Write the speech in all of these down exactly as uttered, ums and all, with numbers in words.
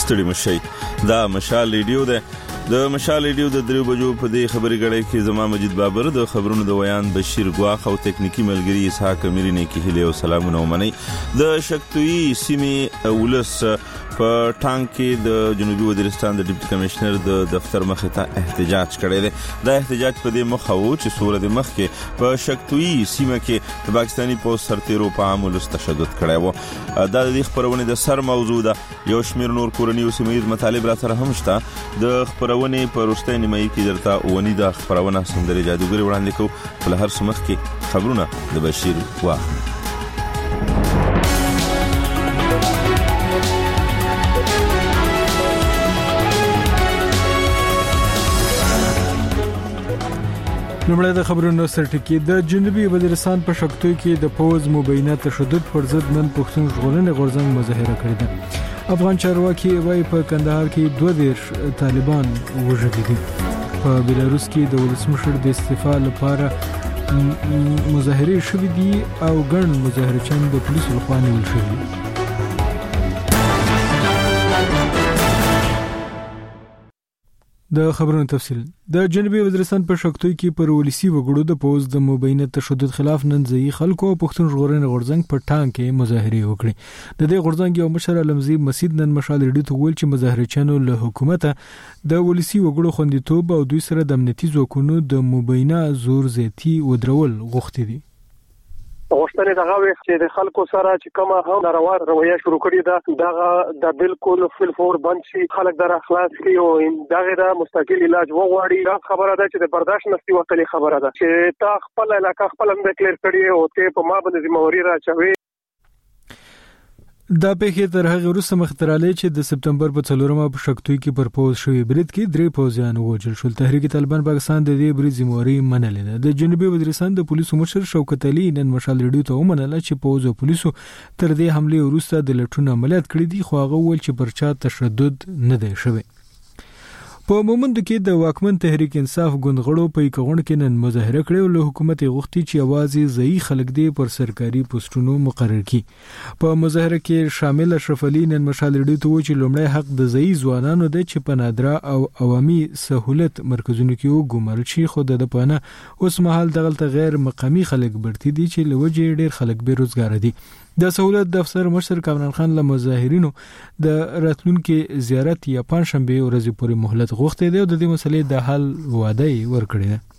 ستړي مشي. دا مشال ریډیو ده. د مشال ریډیو د دریو بجو په دې خبري غړې کې زما مجید بابر د خبرونو د ویان بشیر ګواخ او تکنیکی ملګری اسحاق اميري نه کې هلي او سلامونه ومني. د شکتوي سیمې ولس په ټانک کې د جنوبي وزیرستان د ډیپټي کمشنر د دفتر مخې ته احتجاج کړی دی. دا احتجاج په دې مخه و چې سوره د مخ کې په شکتوي سیمه کې د پاکستاني پولیس سرتیرو په عام ولس تشدد کړی و. دا د خبرونه د سر موضوع ده. یو شمیر نور کورنی او سیمایي مطالب را سره هم شته. د خبرونه په روستۍ نیمایي کې درته ونی د خبرونه سندري جادوګری وړاندې کوو. په هر سمخ کې خبرونه د بشیر واخ. لومړی د خبرونو سرټکی. د جنوبي وزیرستان په شکتوي کې د پوز مبینه تشدد پر ضد نن پښتون ژغورنې غورځنګ مظاهره کړې ده. افغان چارواکي وايي په کندهار کې دوه دېرش طالبان وژلي دي. په بلاروس کې د ولسمشر د استعفا لپاره مظاهره شوې دي او ګڼ مظاهرچیان د پولیسو لخوا نیول شوي. د خبرونو تفصیل. د جنوبي وزیرستان په شکتوي کې پر ولسی وګړو د پوز د مبینه تشدد خلاف نن ځای خلکو او پښتون ژغورنې غورځنګ په ټانک کې مظاهره وکړي. د دې غورځنګ یو مشر علمزی مسید نن مشال ریډیو ته ویل چې مظاهرچیانو له حکومت د ولسی وګړو خوندیتوب او دوی سره د امنیتي ځواکونو د مبینه زور زیاتی ودرول غوښتي دي. غوښتنې دغه وي چې د خلکو سره چې کومه هم ناروا رویه شروع کړې ده دغه د بالکل فل فور بند شي، خلک در اخلاص کې او دغه د مستقل علاج وغواړي. دا خبره ده چې د برداشت نشي وکړي. خبره ده چې تا خپل علاقه خپل هم کلیر کړي او ته په ما باندې ذمہواری راچوي. دا پیښه تر هغه وروسته مختراله چې د سپتمبر په څلورمه په شکتوي کې پر پوز شوې برید کې درې پوځیان وژل شول. تحریک طالبان پاکستان د دې برید ذمہواری منلې ده. د جنوبي وزیرستان د پولیسو مشر شوکت علي نن مشال ریډیو ته ومنله چې پوز او پولیسو تر دې حمله وروسته د لټون عملیات کړی دي، خو هغه ول چې پر چا تشدد نه دی شوی. په مومند کې د واکمن تحریک انصاف ګوندغړو په یکغون کې نن مظاهره کړې او له حکومت غوښتي چې اوازې ځای خلک دی پر سرکاري پوسټونو مقرر کړي. په مظاهره کې شامل اشرف علي نن مشال ریډیو ته ویل چې لومړی حق د ځای ځوانانو دی چې په نادره او عوامي سہولت مرکزونو کې وګمارل شي، خو د پانه اوس مهال دغلت غیر مقامی خلک برتي دي چې لوجه ډیر خلک بیروزګار دي. د سہولت د افسر مشر کامران خان له مظاهرینو د راتلونکو زیارت یا پنځشنبه ورځې پورې مهلت غوښتي دی او د دې مسلې د حل وعده ورکړي ده.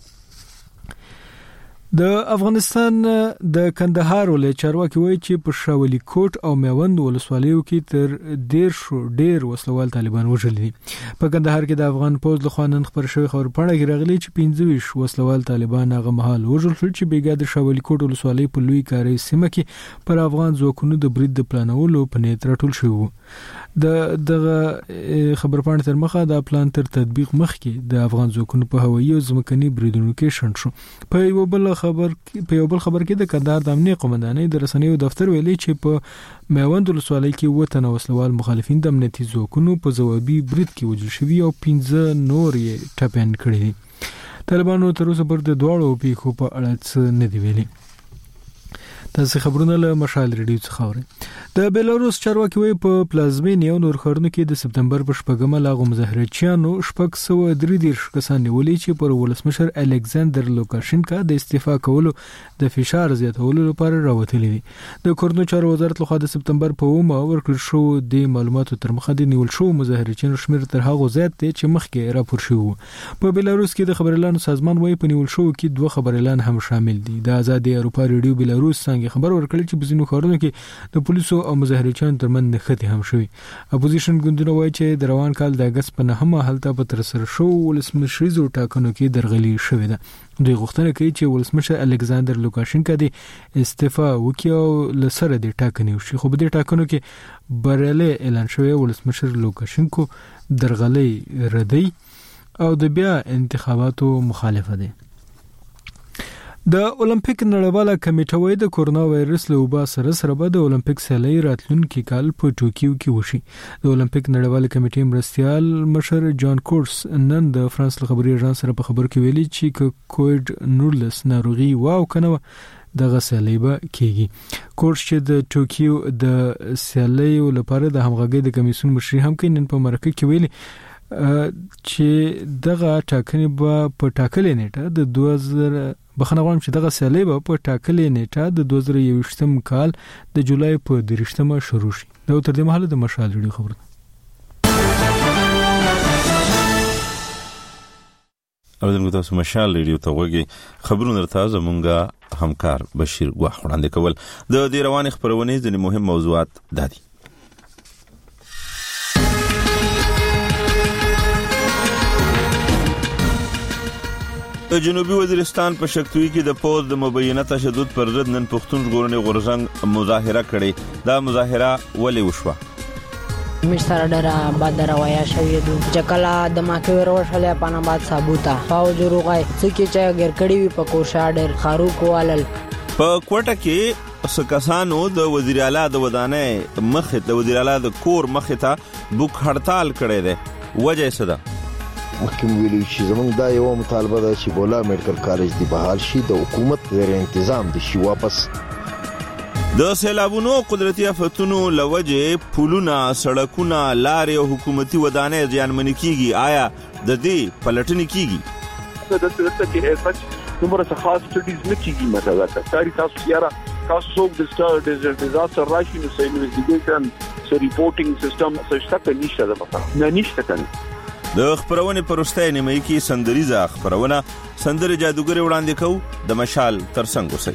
د افغانستان د کندهار ولایت چارواکي وایي چې په شاولی کوټ او میوند ولسوالیو کې تر ډیر شو ډیر وسلوال طالبان وژلي دي. په کندهار کې د افغان پوز له خوا نن خبر شوی خبر پاڼه کې راغلي چې پنځه ویشت وسلوال طالبان هغه مهال وژل شول چې بیګا د شاولی کوټ ولسوالۍ په لوی کاري سیمه کې پر افغان ځواکونو د برید د پلانولو په نیت راټول شوی وو. د دغه خبر پاڼه تر مخه د پلان تر تطبیق مخکې د افغان ځواکونو په هوایي او ځمکني بریدونو کې شنډ شو. په یو بل خبر په یو بل خبر کې د کندهار د امنیت قومندانۍ د رسنیو دفتر ویلي چې په میوند ولسوالۍ کې وطن وسلوال مخالفین د امنیتي ځواکونو په ځوابي برید کې وژل شوي او پنځه نور یې ټپیان کړي دي. طالبانو تر اوسه پر د دواړو پیښو په اړه څه نه دی ویلي. تاسو خبرونه له مشال ریډیو څخه اورئ. د بیلاروس چارواکي وایي په پلازمین یو نور ښارونو کې د سپتمبر په شپږمه لاغو مظاهرچیانو شپږ سوه درې دېرش کسان نیولي چې پر ولسمشر الکساندر لوکاشینکا د استعفا کولو د فشار زیاتولو لپاره راوتلي دي. د کورنو چارو وزارت لخوا د سپتمبر په اومه ورکړل شو د معلوماتو تر مخه د نیول شو مظاهرچیانو شمیر تر هغه زیات دی چې مخکې راپور شوی وو. په بیلاروس کې د خبريالانو سازمان وایي په نیول شو کې دوه خبريالان هم شامل دي. د آزادي اروپا ریډیو بیلاروس څنګه خبر ورکړل چې په ځینو ښارونو کې د پولیسو او مظاهرچیانو ترمنځ نښتې هم شوي. اپوزیشن ګوندونه وایي چې د روان کال د اګست په نهمه هلته په ترسره شو ولسمشریزو ټاکنو کې درغلي شوې ده. دوی غوښتنه کوي چې ولسمشر الکساندر لوکاشینکا د استعفا وکړي او له سره د ټاکنې وشي، خو په دې ټاکنو کې بریالی اعلان شوی ولسمشر لوکاشینکو درغلي ردی او د بیا انتخاباتو مخالفه ده. د اولمپیک نړیواله کمیټه وايي د کورونا وایرس له وبا سره سره به د اولمپیک سیالۍ راتلونکي کال په ټوکیو کې وشي. د اولمپیک نړیواله کمیټې مرستیال مشر جان کورس نن د فرانس له خبري اژانس سره په خبر کې ویلي چې ک کووډ نولس ناروغي واو کنه دغه سیالۍ به کیږي. کورس چې د ټوکیو د سیالۍ لپاره د همغږي د کمیسیون مشر هم کینن په مرکه کې ویلي چې دغه ټاکنې به په ټاکلې نیټه د دوه زره بخنه غواړم چې دغه سیالۍ به په ټاکلې نیټه د دوه زره یوویشتم کال د جولای په دریشتمه شروع شي. دا تر دې مهاله د مشال ویډیو خبره. اوردونکو تاسو مشال ریډیو ته وګورئ. خبرونه تازه مونږه همکار بشیر ګواخ وړاندې کول. د دې روانې خبرونه ځینې مهم موضوعات دادي. د جنوبي وزیرستان په شکتوي کې د پوز د مبینه تشدد پر ضد نن پښتون ژغورنې غورځنګ مظاهره کړې. دا مظاهره ولې وشوه؟ مش سره ډېره بد روايه شوې ده چې کله د ماکې وروشلې پانا باد ثابوته فوج روغای څکه چې غیر کړي وي په کوشا ډېر خاروق والل. په کوټه کې سکسانو د وزیر اعلی د ودانې مخ د وزیر اعلی د کور مخ ته بوک هړتال کړي ده. وجه څه ده؟ مخکې ویلي چې زمونږ دا یو مطالبه ده چې بولا میډیکل کالج دی بحال شي، د حکومت زیر انتظام دي شي واپس. د سیلابونو قدرتي آفتونو لوجه پولونه، سړکونه، لارې او حکومتي ودانۍ زیانمن کیږي. آیا د دې پلټنې کیږي؟ د دې کې هیڅ نمبر څه خاص سټډیز نه کیږي. مثلا تاریخ تاسو یاره تاسو څوک د ستار ډیزاستر راشي نو سې انویسټیګیشن سې ریپورټینګ سیستم څه شته نشته. ده مثلا نه نشته کنه. د خبرونه پرسته نیمه کې سندریزه خبرونه سندره جادوګر وړاندې کو. د مشال ترڅنګ اوسئ.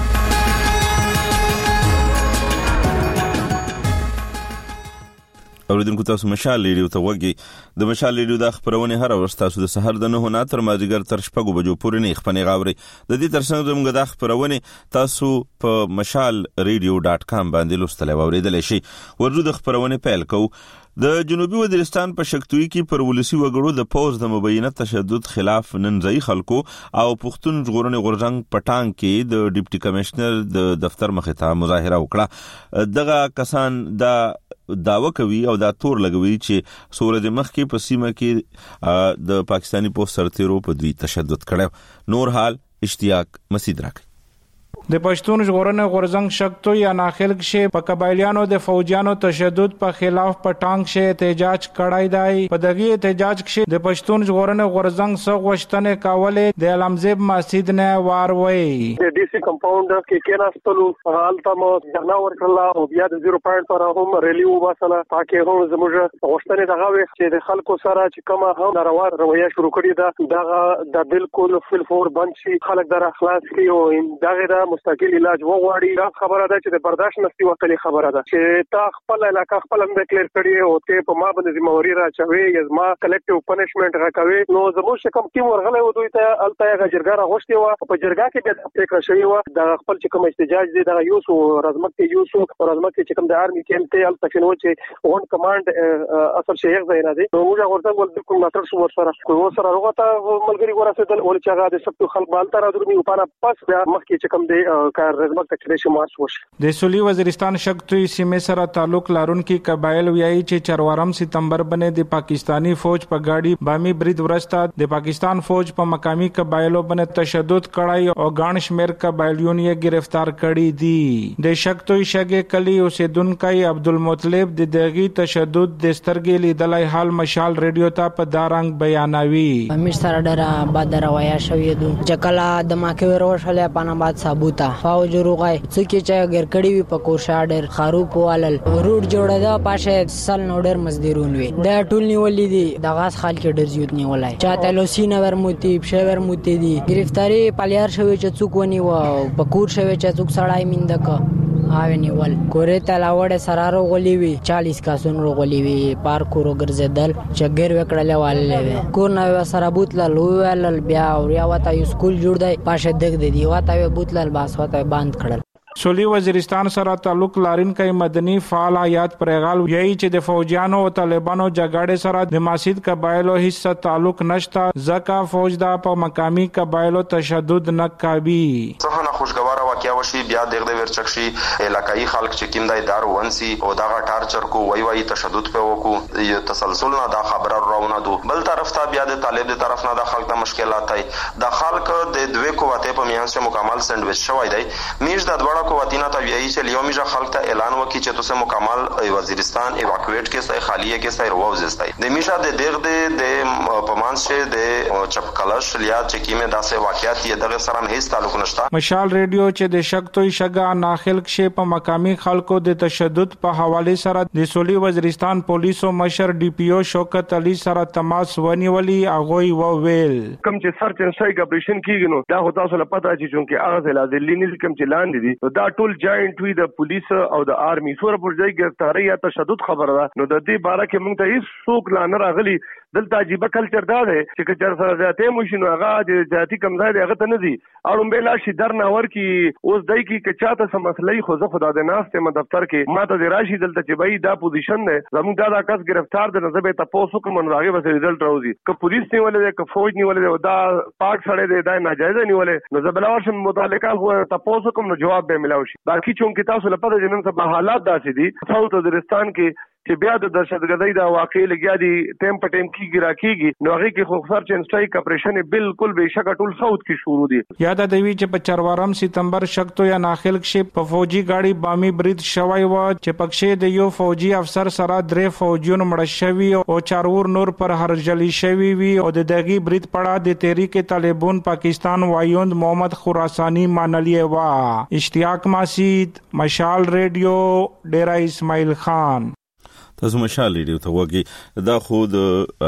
اوریدونکو تاسو مشال ریډیو ته وګورئ. د مشال ریډیو د خبرونه هر ورځ تاسو د سحر د نه نه تر مازیګر تر شپږو بجو پورې نه خپنه غاوري. د دې ترڅنګ زموږ د خبرونه تاسو په مشال ریډیو ډاټ کام باندې لوستلای او اوریدلای شئ. ورجو د خبرونه پیل کو. د جنوبي وزیرستان په شکتوي کې پر ولسی وګړو د پوز د مبینه تشدد خلاف نن ځای خلکو او پښتون ژغورنې غورځنګ پټان کې د ډیپټي کمشنر د دفتر مخې ته مظاهره وکړه. دغه کسان دا داوا کوي او دا تور لګوي چې سورج مخ کې په سیمه کې د پاکستانی پوز سرتیرو په دوی تشدد کړو. نور حال اشتیاق مسید راکړي. د پښتون ژغورنې غورځنګ شکتو یا ناخل کې په قبایلیانو د فوجیانو تشدد په خلاف پټانګ کې احتجاج کړای دی. په دغه احتجاج کې د پښتون ژغورنې غورځنګ څو غوښتنې کولې د علمزیب مسجد نه واروي. د ډي سي کمپاوند کې کېناستلو حالت مو ځنا ورکړه او بیا د صفر پوینټ پر هم ریلی وباسله تاکي هم زموږ غوښتنې دغه وي چې د خلکو سره چې کومه هم ناروا رویه شروع کړې ده دغه د بالکل فل فور بند شي، خلک در اخلاص کې او دغه مستقل علاج وغواړي. دا خبره ده چې د برداشت نشي وکړي. خبره ده چې تا خپل علاقه خپل هم ډیکلیئر کړی او ته په ما باندې ذمہواری راچوي یا ما کلیکټیو پنیشمنت راکوي. نو زموږ کوم ټیم ورغله و دوی ته الته هغه جرګه راغوښتي و په جرګه کې د فکر شوی و د خپل چې کوم احتجاج دي د یوسو رزمکه یوسو رزمکه چې کوم د آرمي کېم ته الته شنو چې اون کمانډ اصل شي یو ځای نه دي. نو موږ ورته ول بالکل ماتر شو ورسره کوو سره ورغته ملګری ورسېدل ول چې هغه د سپتو خلک بالته راځي په پانا پاس بیا مخکې چې کوم دی کار رزمک تکلیش مارش وش. د سولي وزیرستان شکتوي سیمه سره تعلق لرونکي قبایل ویایي چې چروارم سپتمبر باندې د پاکستانی فوج په گاډي بامي برید ورسته د پاکستان فوج په مقامي قبایلو باندې تشدد کړای او غان شمیر قبایلیون یې گرفتار کړي دي. د شکتوي شګه کلی اوسیدونکو عبدالمطلب د دغه تشدد د سترګې لیدلای حال مشال ریډیو ته په دارنګ بیانوي. مش سره ډېره بد روايه شوې ده چې کله د ماکې وروشلې پانا باد ثابوته فوج روغای څکه چې غیر کړي وي په کوشا ډېر خاروق والل روډ جوړه ده پاشه سل نو ډېر مزدورون وي دا ټول نیولې دي د غاز خال کې ډېر زیات نیولای چاته لوسینه ورموتی بشور موتی دي گرفتاری پالیار شوی چې څوک ونی و په کور شوی چې څوک سړای میندک آوینی ول کورې تلاوړې سرارو غولي وي چالیس کاسون رو غولي وي پارکو رو ګرځیدل چې غیر وکړل والله کور نو سره بوتل لوول بیا او یا وتا یو سکول جوړ دی پاشه دګ دی وتا بوتل باس وتا باند کړل. سولي وزیرستان سره تعلق لرونکي مدني فعال حیات پرغال وایي چې د فوجیانو او طالبانو جګړې سره د ماسید قبایلو هیڅ تعلق نشته ځکه فوج دا په مقامی قبایلو تشدد نه کوي. څه خوشګواره واقعیا وشي بیا دغه ورچکشي علاقائی خلک چې کیندای دار ونسي او دا ټارچر کو وای وای تشدد په وکړو یو تسلسل نه دا خبره راونه دو بل طرف ته بیا د طالب د طرف نه د خلک ته مشکلات هي د خلک د دوه قوته په میانس مکمل سندویچ شوی دی میش د دوړه قوتینه ته ویایي چې یو میجه خلک ته اعلان وکړي چې تاسو مکمل وزیرستان ایواکویټ کې سای خالیه کې سای روزستای د میشه د دغه د پمانس د چپکلش لیا چې کیمه داسې واقعیت یې دغه سره هیڅ تعلق نشته. مشال ریډیو چې د شکتوي شګه ناخل کې په مقامی خلکو د تشدد په حواله سره د سولي وزیرستان پولیسو مشر ډي پی او شوکت علي سره تماس ونیولي اغوي وویل کوم چې سرچ اینڈ سټرایک اپریشن کیږي نو دا هو تاسو له پتا چې چونکه هغه ځلا د لینیز کوم چې لاندې دي دا ټول جاینټ وی د پولیس او د آرمي سره پر ځای ګرفتاری یا تشدد خبره ده نو د دې باره کې موږ ته هیڅ څوک لا نه راغلي دلته عجیب کلچر دا دی چې که چر سره ذاته مشینو هغه د ذاتی کمزای دی هغه ته نه دی اړم بلا شي در نه ور کی اوس دای کی که چاته سم مسلې خو زه خدا د ناس ته دفتر کې ما ته د راشي دلته چې بای دا پوزیشن دی زموږ دا د کس گرفتار د نظر به تاسو کوم راغي بس ریزلټ راوځي که پولیس نیولې ده که فوج نیولې ده دا پاک سره دی دا ناجایز نیولې نو زبلا ورشم متعلقه خو تاسو کوم جواب به ملاوي شي باقي چونکه تاسو لپاره جنن سبا حالات داسې دي ساوث وزیرستان کې چې بیا د دهشتګردۍ دا واقع لګیا دي ټیم په ټیم کېږي راکېږي نو هغه کې خو سرچ اینډ سټرایک اپریشن بالکل به شک ټول ساوث کې شروع دي. یاد دی چې په چروارم سپتمبر شکتو یا ناخل کې په فوجي گاډي بامي برید شوی و چې پکښې د یو فوجي افسر سره درې فوجیون مړ شوي او چارور نور پر هرجلی شوی وي او د دغه برید پړه د تحریک طالبان پاکستان وایوند محمد خراسانی مانلی و. اشتیاق ماسید مشال ریډیو ډیرا اسماعیل خان. تاسو مشال ریډیو ته وګورئ دا خو د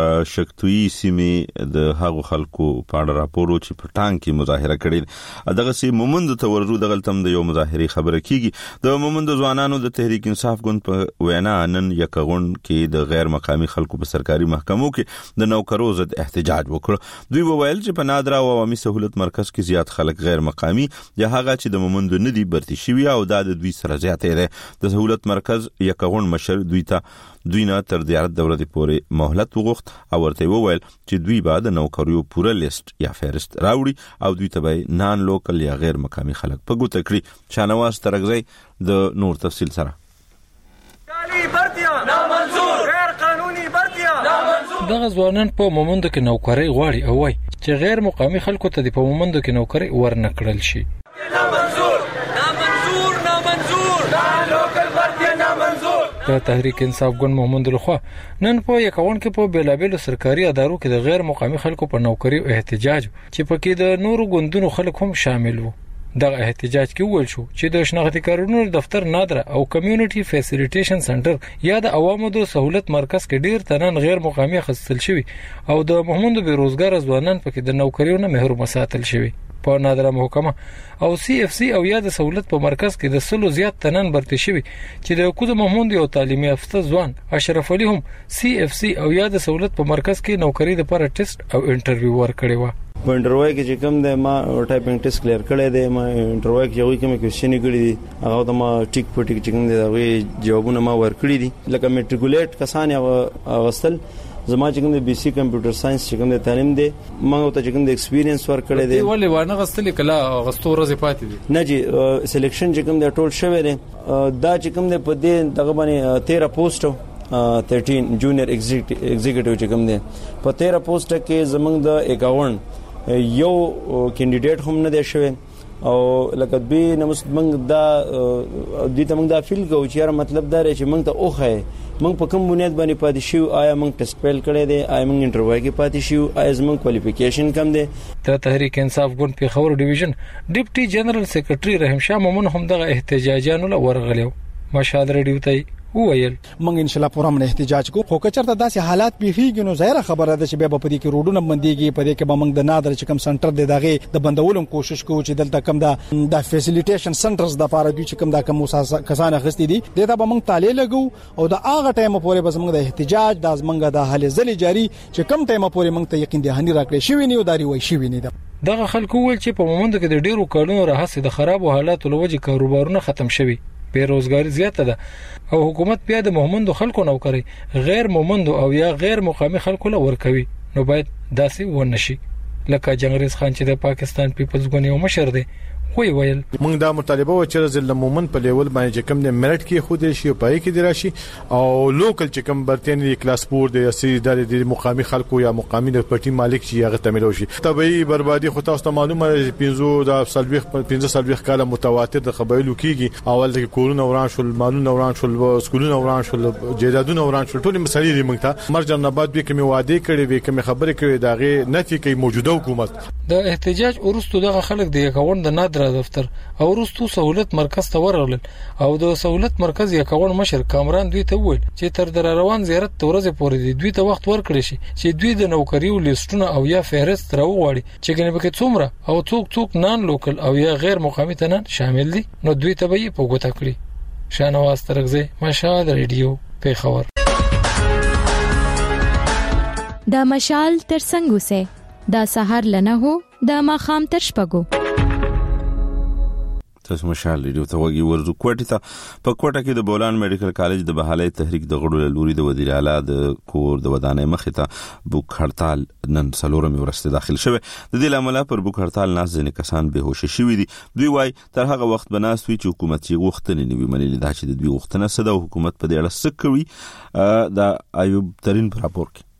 شکتوي سیمې د هغو خلکو په اړه راپور چې په ټانک کې مظاهره کړي دغه سي مومند ته وررو دغه تم د یو مظاهره خبره کیږي د مومند ځوانانو د تحریک انصاف ګوند په وینا نن یکغون کې د غیر مقامی خلکو په سرکاري محکمو کې د نوکرو ضد احتجاج وکړ. دوی وویل چې په نادرا او عوامي سہولت مرکز کې زیات خلک غیر مقامی یا هغه چې د مومند نه دي برتي شوی او د دوی سره زیاتې ده. د سہولت مرکز یکغون مشر دوی ته دوی نه تر زیارت دولت پورې مهلت وغوښت او ورته وویل چې دوی بعد نوکریو پوره لیست یا فهرست راوړي او دوی ته به نان لوکل یا غیر مقامی خلک په ګوته کړي. شانواز ترغزی د نور تفصیل سره. کالی برتیا نامنظور غیر قانوني برتیا نامنظور دغه ځوانان په مومندو کې نوکری غواړي او وای چې غیر مقامی خلکو ته په مومندو کې نوکری ورنکړل شي. نامنظور نامنظور نامنظور لوکل برتیا نامنظور. د تحریک انصاف ګوند محمد لخوا نن په یکون کې په بیلابل سرکاري ادارو کې د غیر مقامی خلکو په نوکری احتجاج چې پکې د نورو ګوندونو خلک هم شامل وو. دغه احتجاج کې ویل شو چې د شناختی کارونو دفتر نادره او کمیونټي فیسیلیټیشن سنټر یا د عوامو د سہولت مرکز کې ډیر تنن غیر مقامی خصل شوی او د محمد بیروزګار ځوانان پکې د نوکریونو محروم ساتل شوی. په نادره محکمه او سی اف سی او یا د سہولت په مرکز کې د سلو زیات تنن برتي شوی چې د کوم محمود یو تعلیمي یافته ځوان اشرف علي هم سی اف سی او یا د سہولت په مرکز کې نوکری لپاره ټیسټ او انټرویو ورکړی و. په انټرویو کې چې کوم د ما ټایپینګ ټیسټ کلیر کړی دی ما انټرویو کې یو کوم کوېشن کړی دی هغه د ما ټیک په ټیک چې کوم دی جوابونه ما ورکړي دي لکه میټریکولیټ کسان اغستل زما چې کوم د بي سي کمپیوټر ساينس چې کوم د تعلیم دی ما ته چې کوم د ایکسپیرینس ورکړی دی ولې ونه غستلې کله غستو ورځې پاتې دي نه جی سلیکشن چې کوم د ټول شوی دی دا چې کوم د په دې دغه باندې تیرہ پوسټ تیرټین جونیئر ایگزیکټیو چې کوم دی په تیرہ پوسټ کې زمنګ د اکاونټ یو کینډیډیټ هم نه دی شوی او لکه دوی نمس منګ دا دوی ته موږ دا فیل کوو چې مطلب دا رې چې موږ ته اوخه موږ په کوم بنیاد باندې پاتې شو آیا موږ ټیسټ فیل کړی دی آیا موږ انټرویو کې پاتې شو آیا زموږ کوالیفیکیشن کم دی. د تحریک انصاف ګوند پیښور ډیویژن ډیپټي جنرال سیکریټري رحیم شاه مومن هم دغه احتجاجانو له ورغلیو. مشهد ریډیو ته وویل موږ ان شاء الله پوره من احتجاج کو خو کچرته داسې حالات پیښیږي نو ظاهره خبره ده چې به په دې کې روډونه بنديږي په دې کې به موږ د نادر چې کوم سنټر دی دغه د بندولم کوشش کوو چې دلته کوم د د فیسیلیټیشن سنټرز د لپاره دوی چې کوم د کوم کسان غستې دي دته به موږ تعالی لګو او د هغه ټایم پورې به موږ د احتجاج د ازمنګ د حل ځلې جاری چې کوم ټایم پورې موږ ته یقین دهانی راکړي شوی نه او داري وای شوی نه ده. دغه خلکو ول چې په مومند کې د ډیرو کارونو راهسه د خراب حالاتو لوجه کاروبارونه ختم شوي، بیروزګاری زیاته ده او حکومت بیا د مومندو خلکو نوکری غیر مومندو او یا غیر مقامي خلکو لور کوي، نو باید داسې ونشي. لکه جنگریز خان چې د پاکستان پیپلز ګوند یو مشر دی وی ویل موږ دا مطالبه و چې ځل مومن په لیول باندې کوم د میرټ کې خو دې شي پای کې دی راشي او لوکل چې کوم برتنی کلاس پور دی اسی د مقامي خلکو یا مقامي د پټي مالک چې هغه تملو شي طبيعي بربادي خو تاسو ته معلومه پنځو د سلويخ پنځه سلويخ کاله متواتر د قبایلو کېږي اول د کورونه وران شول مالونه وران شول سکولونه وران شول جیدادونه وران شول ټول مسلې دي موږ ته مرجان آباد به کوم وعده کړي وي کوم خبره کړي داغه نفي کوي موجوده حکومت د احتجاج ورستو دغه خلک د یکاون د نادر دفتر او ورستو سہولت مرکز ته ورغلل او د سہولت مرکز یکاون مشر کامران دوی ته وویل چې تر در روان زیارت تورزه پورې دی دوی ته وخت ورکړي شي چې دوی د نوکریو لیستونه او یا فهرست راوغواړي چې ګنې به څومره او څوک څوک نان لوکل او یا غیر مقامي تنان شامل دي، نو دوی ته به یې په ګوته کړي. شانواز ترغزی مشال ریډیو پیښور. دا مشال تر څنګه سه دا سحر لنه هو دا ماخام تر شپګو. تاسو مشال ریډیو ته وګورئ ورزو کوټه ته په کوټه کې د بولان میډیکل کالج د بحالي تحریک د غړو لوري د وزیر اعلی د کور د ودانۍ مخې ته بوک هړتال نن سلورم ورسته داخل شوه. د دې لامل پر بوک هړتال ناس ځنې کسان به هوش شوي دي. دوی وايي تر هغه وخت بناست وي چې حکومت یې غوښتنې نیوي منلي دا چې د دوی غوښتنه سده حکومت په دې اړه څه کوي. دا ایوب ترين په راپور کې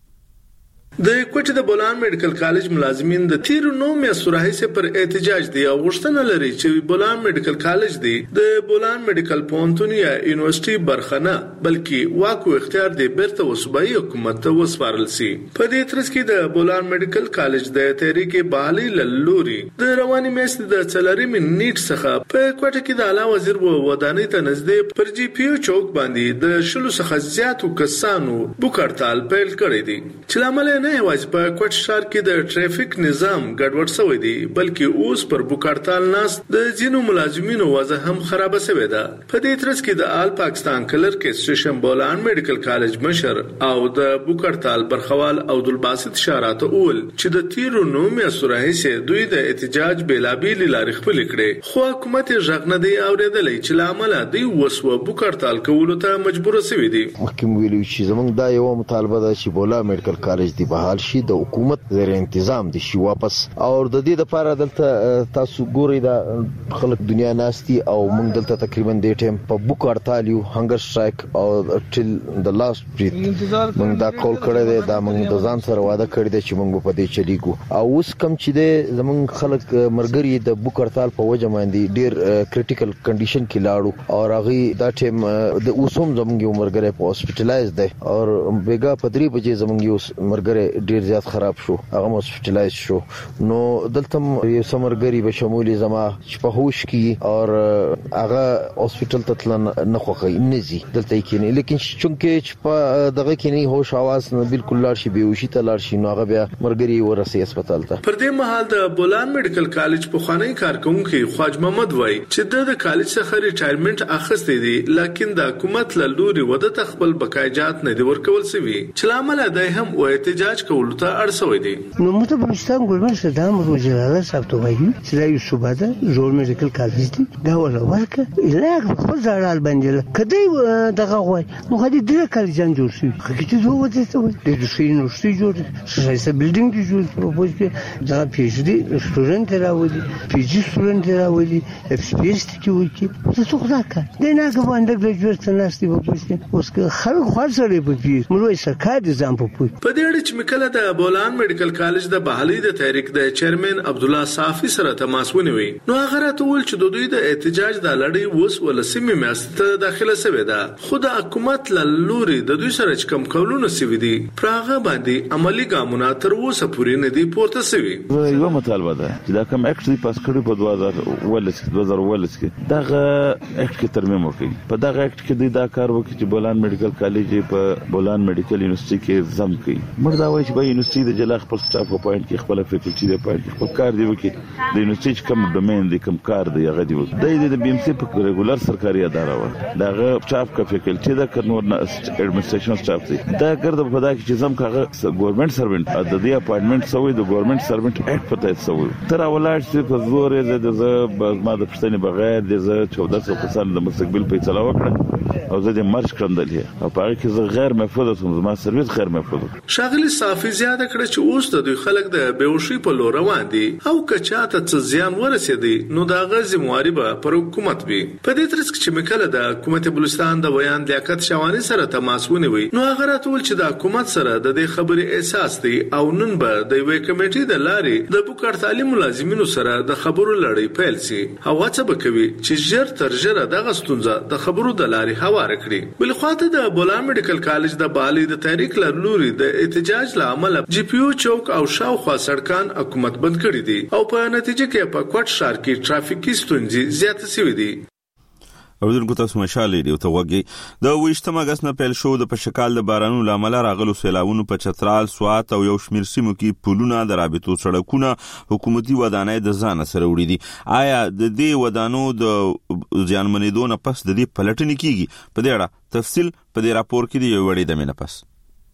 د کوټه د بولان میډیکل کالج ملازمین د تیر نو میاشتو راهیسې پر احتجاج دی او غوښتنه لري چې بولان میډیکل کالج دی د بولان میډیکل پونتون یا یونیورسيټي برخنه بلکې واکو اختیار دی برته وسبای حکومت ته وسپارل سي. په دې ترڅ کې د بولان میډیکل کالج د تحریک بحالي لوري د رواني میاشتې د څلورم نیټ څخه په کوټه کې د اعلی وزیر و ودانۍ ته نږدې پر جی پی یو چوک باندې د شلو څخه زیاتو کسانو بوک هړتال پیل کړی دی چې لامل نه یوازې په کوټ شهر کې د ټریفیک نظام ګډوډ شوی دی بلکې اوس پر بوک هړتال ناس د ځینو ملازمینو وضع هم خراب شوې ده. په دې ترڅ کې د آل پاکستان کلرک اسوسییشن بولان میډیکل کالج مشر او د بوک هړتال برخوال عبدالباسط شارات اول چې د تیرو نو میاشتو راهیسې دوی د احتجاج بیلابیل لارې خپل کړي خو حکومت ژغ نه دی اورېدلې چې لامل دی وسو بوک هړتال کولو ته مجبور شوی دی. محکم ویلو چې زمونږ دا یو مطالبه ده چې بولان میډیکل کالج دی حال شي د حکومت زیر انتظام دي شي واپس او د دې لپاره دلته تاسو ګورئ دا خلک دنیا ناشتي او موږ دلته تقریبا د ټیم په بوک هړتال یو هنګر سټرایک او ټل د لاست بریث موږ دا کول کړی دی دا موږ د ځان سره وعده کړی دی چې موږ په دې چلیګو او اوس کم چې د زمونږ خلک مرګري د بوک هړتال په وجه باندې ډیر کریټیکل کنډیشن کې لاړو او هغه دا ټیم د اوسوم زمونږ یو مرګره په هاسپټلایز دی او بیګا په درې بجې زمونږ یو مرګره ډیر زیات خراب شو هغه هاسپټلایز شو. نو دلته یو سمرګری به شمول زما چې په هوش کې او هغه هاسپټل ته تل نه خوخی نزي دلته کې نه لیکن چونکه چې په دغه کې نه هوش आवाज نه بالکل لار شي بیوشي ته لار شي نو هغه بیا مرګری ورسي هسپتال ته. پر دې مهال د بولان میډیکل کالج په خاني کارکونکو خواج محمد وای چې د کالج څخه ریټایرمنټ اخیستې دي لیکن د حکومت له لوري وده تخپل بقایجات نه دی ورکول سوي چې لامل دی هم و احتجاج کول ته ارسوي دي. نو متبستان ګورمن صدام روزلاله صاحب وایي چې دا یو صوباده جوړ میډیکل کالج دی دا ولا ورکه علاج خپل ځړال باندې کدی دغه وای نو هدي د کالجان جوړ شي حقیقت زه وته ته د دوی یونیورسيټي جوړ شایسته بلډینګ دی جوړ پروپوز کې دا پی ایچ ډي سټوډنټ راوړي پی جی سټوډنټ راوړي اف پی ایس ټي وکی څه څه راکا د نه غوښنه د ګریجویټ ناشتي وکړي اوس که خلک خاصه لري په پیس ملوي سرکار دي ځم په پوي په دې اړه چې مکله د بولان میډیکل کالج د بحالي د تحریک د چیرمن عبد الله صافي سره تماس ونیوي نو هغه راته ول چې د دوی د احتجاج د لړۍ وس ولسمي میاسته داخله شوې ده خو د حکومت لوري د دوی سره کم کولونه سوي دي پراغه باندې عملی ګامونه تر اوسه پورې نه دي پورته سوي. یو مطالبه ده چې دا کوم اکټ دی پاس کړی په دوه هزار ولس دوه هزار ولس کې دغه اکټ کې ترمیم وکړي په دغه اکټ کې دا کار وکړي چې بولان میډیکل کالج په بولان میډیکل یونیورسيټي کې زم کوي مردا وایي چې به یونیورسيټي د جلا خپل سټاف په پوینټ کې خپل فیکلټي د پوینټ کې خپل کار دی وکړي د یونیورسيټي کوم ډومین دی کوم کار دی هغه دی وکړي د بي ام سي په ریګولر سرکاري اداره و داغه سټاف کا فیکلټي دا کنور نه اډمنستریشن سټاف دی دا ګرځي په دا کې چې زم کاغه ګورنمنت سروینټ د دې اپاینټمنټ سوی د ګورنمنت سروینټ اکټ په تحت سوی تر اولاد چې په زور یې د ز ما د پښتنې بغیر د ز چودہ سو کسان د مستقبل په اطلاع وکړه او زه د مرش کندل هي او په کې زه غیر محفوظ اوسم زما سرویس غیر محفوظ. شاغلی صافي زیاته کړ چې اوس د دوی خلک د بیوشي په لور روان دي او کچاته څه زیان ورسېدي نو دا غزي مواربه پر حکومت وي په دې ترڅ کې چې مکله د حکومت بلوچستان د ویان لیاقت شوانی سره تماس ونیوي نو هغه راتول چې د حکومت سره د دې خبرې احساس دی او نن به د یوې کمیټې د لارې د بوکر تعلیم ملازمینو سره د خبرو لړۍ پیل سي او څه به کوي چې ژر تر ژره د غستونزه د خبرو د لارې هوار کړي. بل خواته د بولان میډیکل کالج د بالي د تحریک لرلوري د احتجاج لامل جی پی یو چوک او شاوخوا سړکان حکومت بند کړي دي او په نتیجه کې په کوټ ښار کې ټرافیکي ستونزې زیات شوې دي. اوردونکو تاسو مشال دی او ته وګي د ویشتم اگست نه پیل شو د پشکال د بارانونو لامل راغلو سیلاوونو په چترال سوات او یو شمیر سیمو کې پلونه د رابطو سړکونه حکومتي ودانۍ د ځان سره وړي دي. آیا د دې ودانو د ځانمنېدو نه پس د دې پلټنې کیږي؟ په دې اړه تفصیل په دې راپور کې دی یو وړي د مینه پس.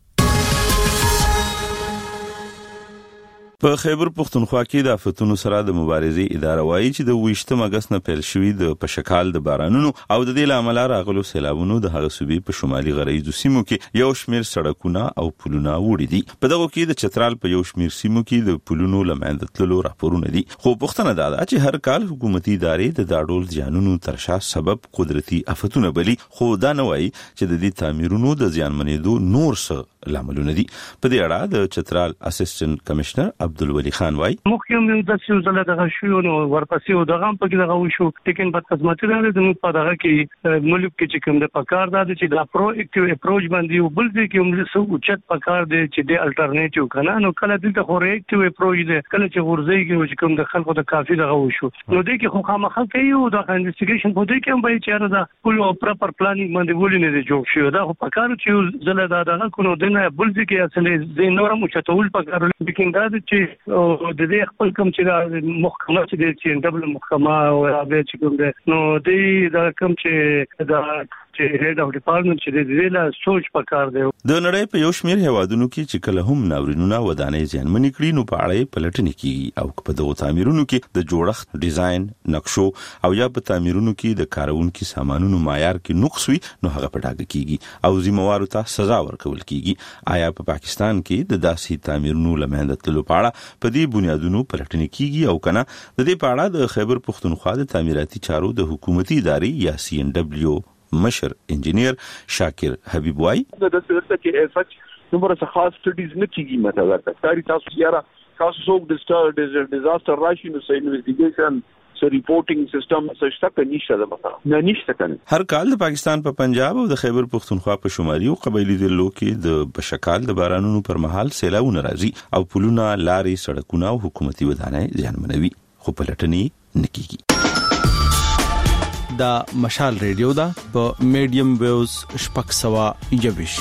په خیبر پختونخوا کې د آفتونو سره د مبارزې اداره وایي چې د ویشتم اگست نه پیل شوی د پشکال د بارانونو او د دې لامل راغلو سیلابونو د هغه صوبې په شمالي غربي سیمو کې یو شمیر سړکونه او پلونه وړي دي. په دغه کې د چترال په یو شمیر سیمو کې د پلونو لمنځه تللو راپورونه دي. خو پښتنه دا ده چې هر کال حکومتي ادارې د داډول ځانونو ترشا سبب قدرتي آفتونه بلی خو دا نه وایي چې د دې تعمیرونو د ځانمنېدو نور څه لاملونه دي. په دې اړه د چترال اسسټنټ کمشنر عبدالولي خان وایي مخکې موږ د څه زله دغه شو نو ورپسې او دغه په کې دغه وشو لیکن په خدماتي راځي د په دغه کې ملک کې چې کوم د پکار دا چې د پرو اکټیو اپروچ باندې او بل ځکه چې موږ څه اوچت پکار دي چې د الټرنیټیو کنه نو کله د خو اکټیو اپروچ دی کله چې ورځي کې چې کوم د خلکو د کافي دغه وشو نو د کې خو خامخا کوي او د انویسټیګیشن په دې کې هم به چې دا ټول پراپر پلانینګ باندې ولې نه جوړ شي دا خو پکار چې زله دا دغه کو نو دنه بل ځکه اصلي زه نورم اوچتول پکار لیکن دا چې د دې خپل کوم چې محکمه چې د ډبل محکمه او هغه چې کوم ده نو دې دا کوم چې دا چې هډ اف ډپارټمنټ چې د دې لا سوچ پکار دی. د نړۍ په یو شمیر هیوادونو کې چې کله هم ناورینونه ودانې ځانمنې کړي نو په اړه پلټنې کیږي او په دغو تعمیرونو کې د جوړښت ډیزاین نقشو او یا په تعمیرونو کې د کارونکو سامانونو معیار کې نقص وي نو هغه په ډاګه کیږي او ذمہوارو ته سزا ورکول کیږي. آیا په پاکستان کې د داسې تعمیرونو لمنځه تللو په اړه په دې بنیادونو پلټنې کیږي او کنه؟ د دې په اړه د خیبر پختونخوا د تعمیراتي چارو د حکومتي ادارې یا سی ان ډبلیو مشر انجینیر شاکر حبیب وای د څه کې سچ نمبر څه خاص سټډیز نه کیږي مته دا ساري تاسو یاره تاسو څوک د ډیزاستر راشي نو سې انویسټیګیشن سو ریپورټینګ سیستم څه شته نشته ده مثلا نه نشته کنه. هر کال د پاکستان په پنجاب او د خیبر پختونخوا په شمالي او قبایلی ضلعو کې د بشکال د بارانونو پر مهال سیلاوونه راځي او پلونه لارې سړکونه او حکومتي ودانۍ ځانمنوي خو پلټنې نه کیږي. دا مشال ریډیو دا په میډیم ویوز شپږ سوه یوویش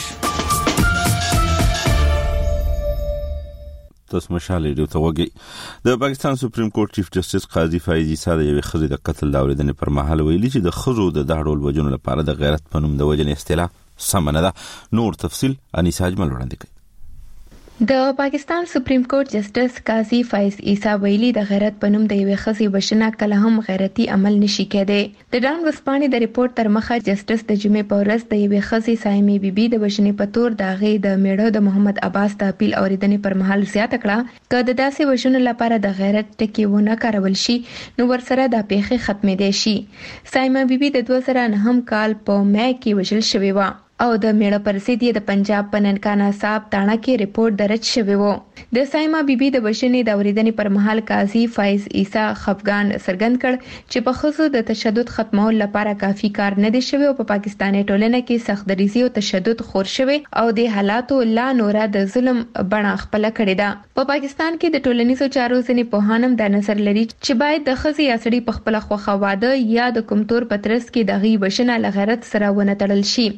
تاسو مشال ریډیو ته وګورئ. د پاکستان سپریم کورټ چیف جسټس قاضي فایز عیسی د یوې ښځې د قتل د اورېدنې پر مهال ویلي چې د ښځو د دغه ډول وجنو لپاره د غیرت په نوم د وجنې اصطلاح سم نه ده. نور تفصیل انیسا اجمل وړاندې کوي. د پاکستان سپریم کورټ جسټس قاضي فایز عیسی ویلي د غیرت په نوم د یوې ښځې وژنه کله هم غیرتي عمل نشي کېدی. د ډان وسپانې د ریپورت تر مخه جسټس د جمعې په ورځ د یوې ښځې سایمې بیبي د وژنې په تور د هغې د میړه د محمد عباس د اپیل اورېدنې پر مهال زیاته کړه که د داسې وژنو لپاره د غیرت ټکي ونه کارول شي نو ورسره دا پیښې ختمېدای شي. سایمه بیبي د دوه زره نهم کال په مې کې وژل شوې وه او د میړه پر ضد د پنجاب په ننکانا صاحب تاڼه کې ریپورت درج شوی و. د سایمه بیبي د وژنې د اورېدنې پر مهال قاضي فایز عیسی خفګان څرګند کړ چې په ښځو د تشدد ختمولو لپاره کافي کار نه دی شوی او په پاکستاني ټولنه کې سخت دریزي او تشدد خور شوی او د حالاتو لا نوره د ظلم بڼه خپل کړې ده. په پاکستان کې د ټولنیزو چارو ځینې پوهانم د نظر لري چې باید د ښځې یا سړي په خپل خوښه واده یا د کوم تور پترس کې دغه وژنه له غیرت سره ونه تړل شي. لیکوال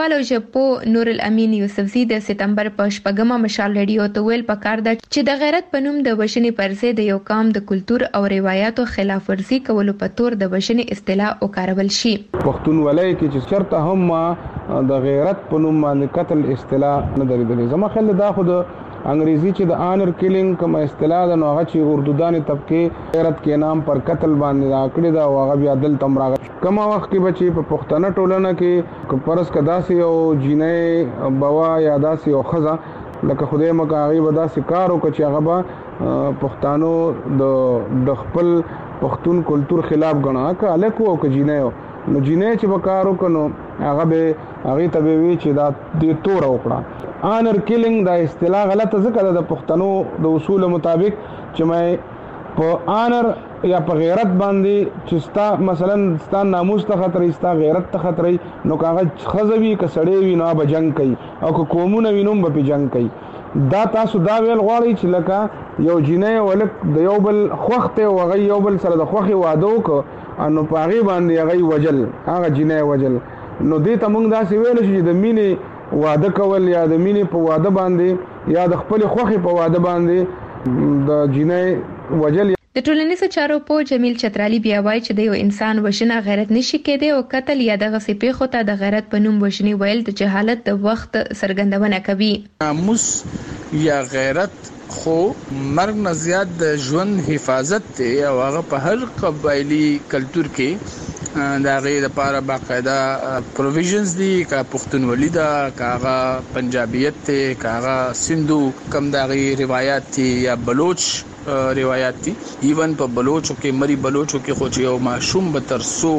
لیکوال او ژبپو نور الامین یوسفزي د سپتمبر په شپږمه مشال ریډیو ته ویل پکار ده چې د غیرت پنوم د وشنې پرځې د یو قام د کلچر او روایتو خلاف ورزي کولو په تور د وشنې اصطلاح او کارول شي. پښتونولۍ کې چې چرته هم د غیرت پنوم باندې قتل اصطلاح نه درېدلې. زما خیال دا خو د انګریزي چې د آنر کیلینګ کوم اصطلاح د نوغه چې اردودانې طبقه غیرت کې نام پر قتل باندې راکړي دا واغه بیا دل تمراغه کوم وخت کې بچي په پښتنه ټولنه کې پرس کداسي او جینې بوا یا داسي او خزا لکه خدای مکاغي ودا سکارو کچ هغه با پښتانو د د خپل پښتون کلچر خلاف غنا کا الکو او جینې نو جینې چې وکارو کنو هغه به هغه ته وی چې دا د تور وکړه. آنر کیلینګ دا اصطلاح غلطه ځکه د پښتنو د اصول مطابق چې مې په آنر یا په غیرت باندې چې ستا مثلا ستا ناموس ته خطر ستا غیرت ته خطر نو کاغذ خزوي ک سړې وي نو به جنگ کوي او که قومونه وینم به جنگ کوي. دا تاسو دا ویل غواړئ چې لکه یو جینې ولک د یو بل خوخته او غي یو بل سره د خوخي واده وک انو پاغي باندې غي وجل هغه جینې وجل نو دې ته موږ دا سی ویل چې د مینې واده کول یا د مینې په واده باندې یا د خپل خوخي په واده باندې د جینې وجل. د ټولنیزو چارو په جمیل چترالی بیا وایي چې د یو انسان وشنه غیرت نشي کېدی او قتل یا د غصې خو ته د غیرت په نوم وشنی ویل د جهالت د وخت سرګندونه کوي. ناموس یا غیرت خو مرګ نه زیات د ژوند حفاظت ته او هغه په هر قبایلی کلچر کې دا غي د لپاره باقاعده پروویژنز دي کا پښتونولي دا کاغه پنجابیت ته کاغه سندو کم دا غي روایت یا بلوچ روایت دي. ایون په بلوچو کې مری بلوچو کې خو یو ماشوم به تر سو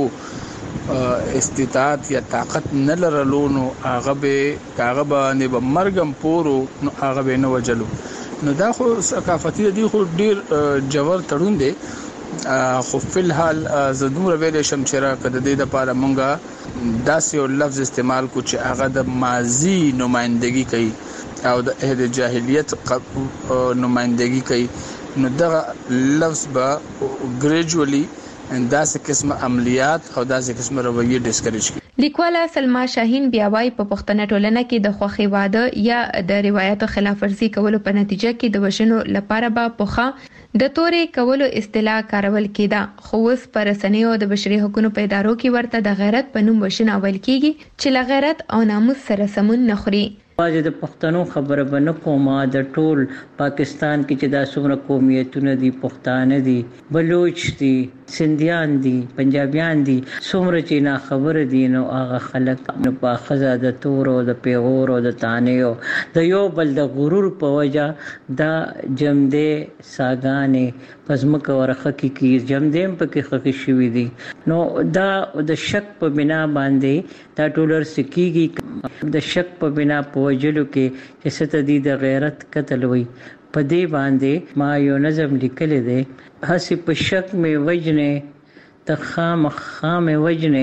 استطاعت یا طاقت نه لرلو نو هغه به کاغه باندې به مرګم پورو نو هغه به نه وجلو. نو دا خو ثقافتي دي خو ډیر جوور تړون دي. خو په الحال زدور ویل شم چې را کده د لپاره مونږه داسې یو لفظ استعمال کو چې هغه د ماضی نمائندګي کوي او د اهل جاهلیت نمائندګي کوي نو دا لفظ به ګریجوالي داسې قسمه عملیات او داسې قسمه رویه ډیسکریج کوي. لیکواله سلما شاهین بیا وايي په پښتنه ټولنه کې د خوخي واده یا د روایتو خلاف ورزي کولو په نتیجه کې د وشنو لپاره به پوخه د تورې کولو اصطلاح کارول کېده. خو اوس پر رسنیو د بشري حقوقو په ادارو کې ورته د غیرت په نوم وشنه اول کېږي چې ل غیرت او ناموس سره سمون نه خوري. واجه د پښتنو خبره بنه کومه د ټول پاکستان کې چې دا څومره قومیتونه دي پښتانه دي بلوچ دي سندیان دي پنجابیان دي څومره چې نه خبره دي نو هغه خلک نو په خزا د تور او د پیغور او د تانیو د یو بل د غرور په وجه دا جمدې ساګانې پزمک ورخه کې جمدې په کې خخي شوې دي نو دا د شک په بنا باندې دا ټولر سکیږي د شک په بنا په وجلو کې چې ستدي د غیرت قتل وي په دې باندې ما یو نظم لیکل دي هسي په شک مې وجنه تخام خام وجنه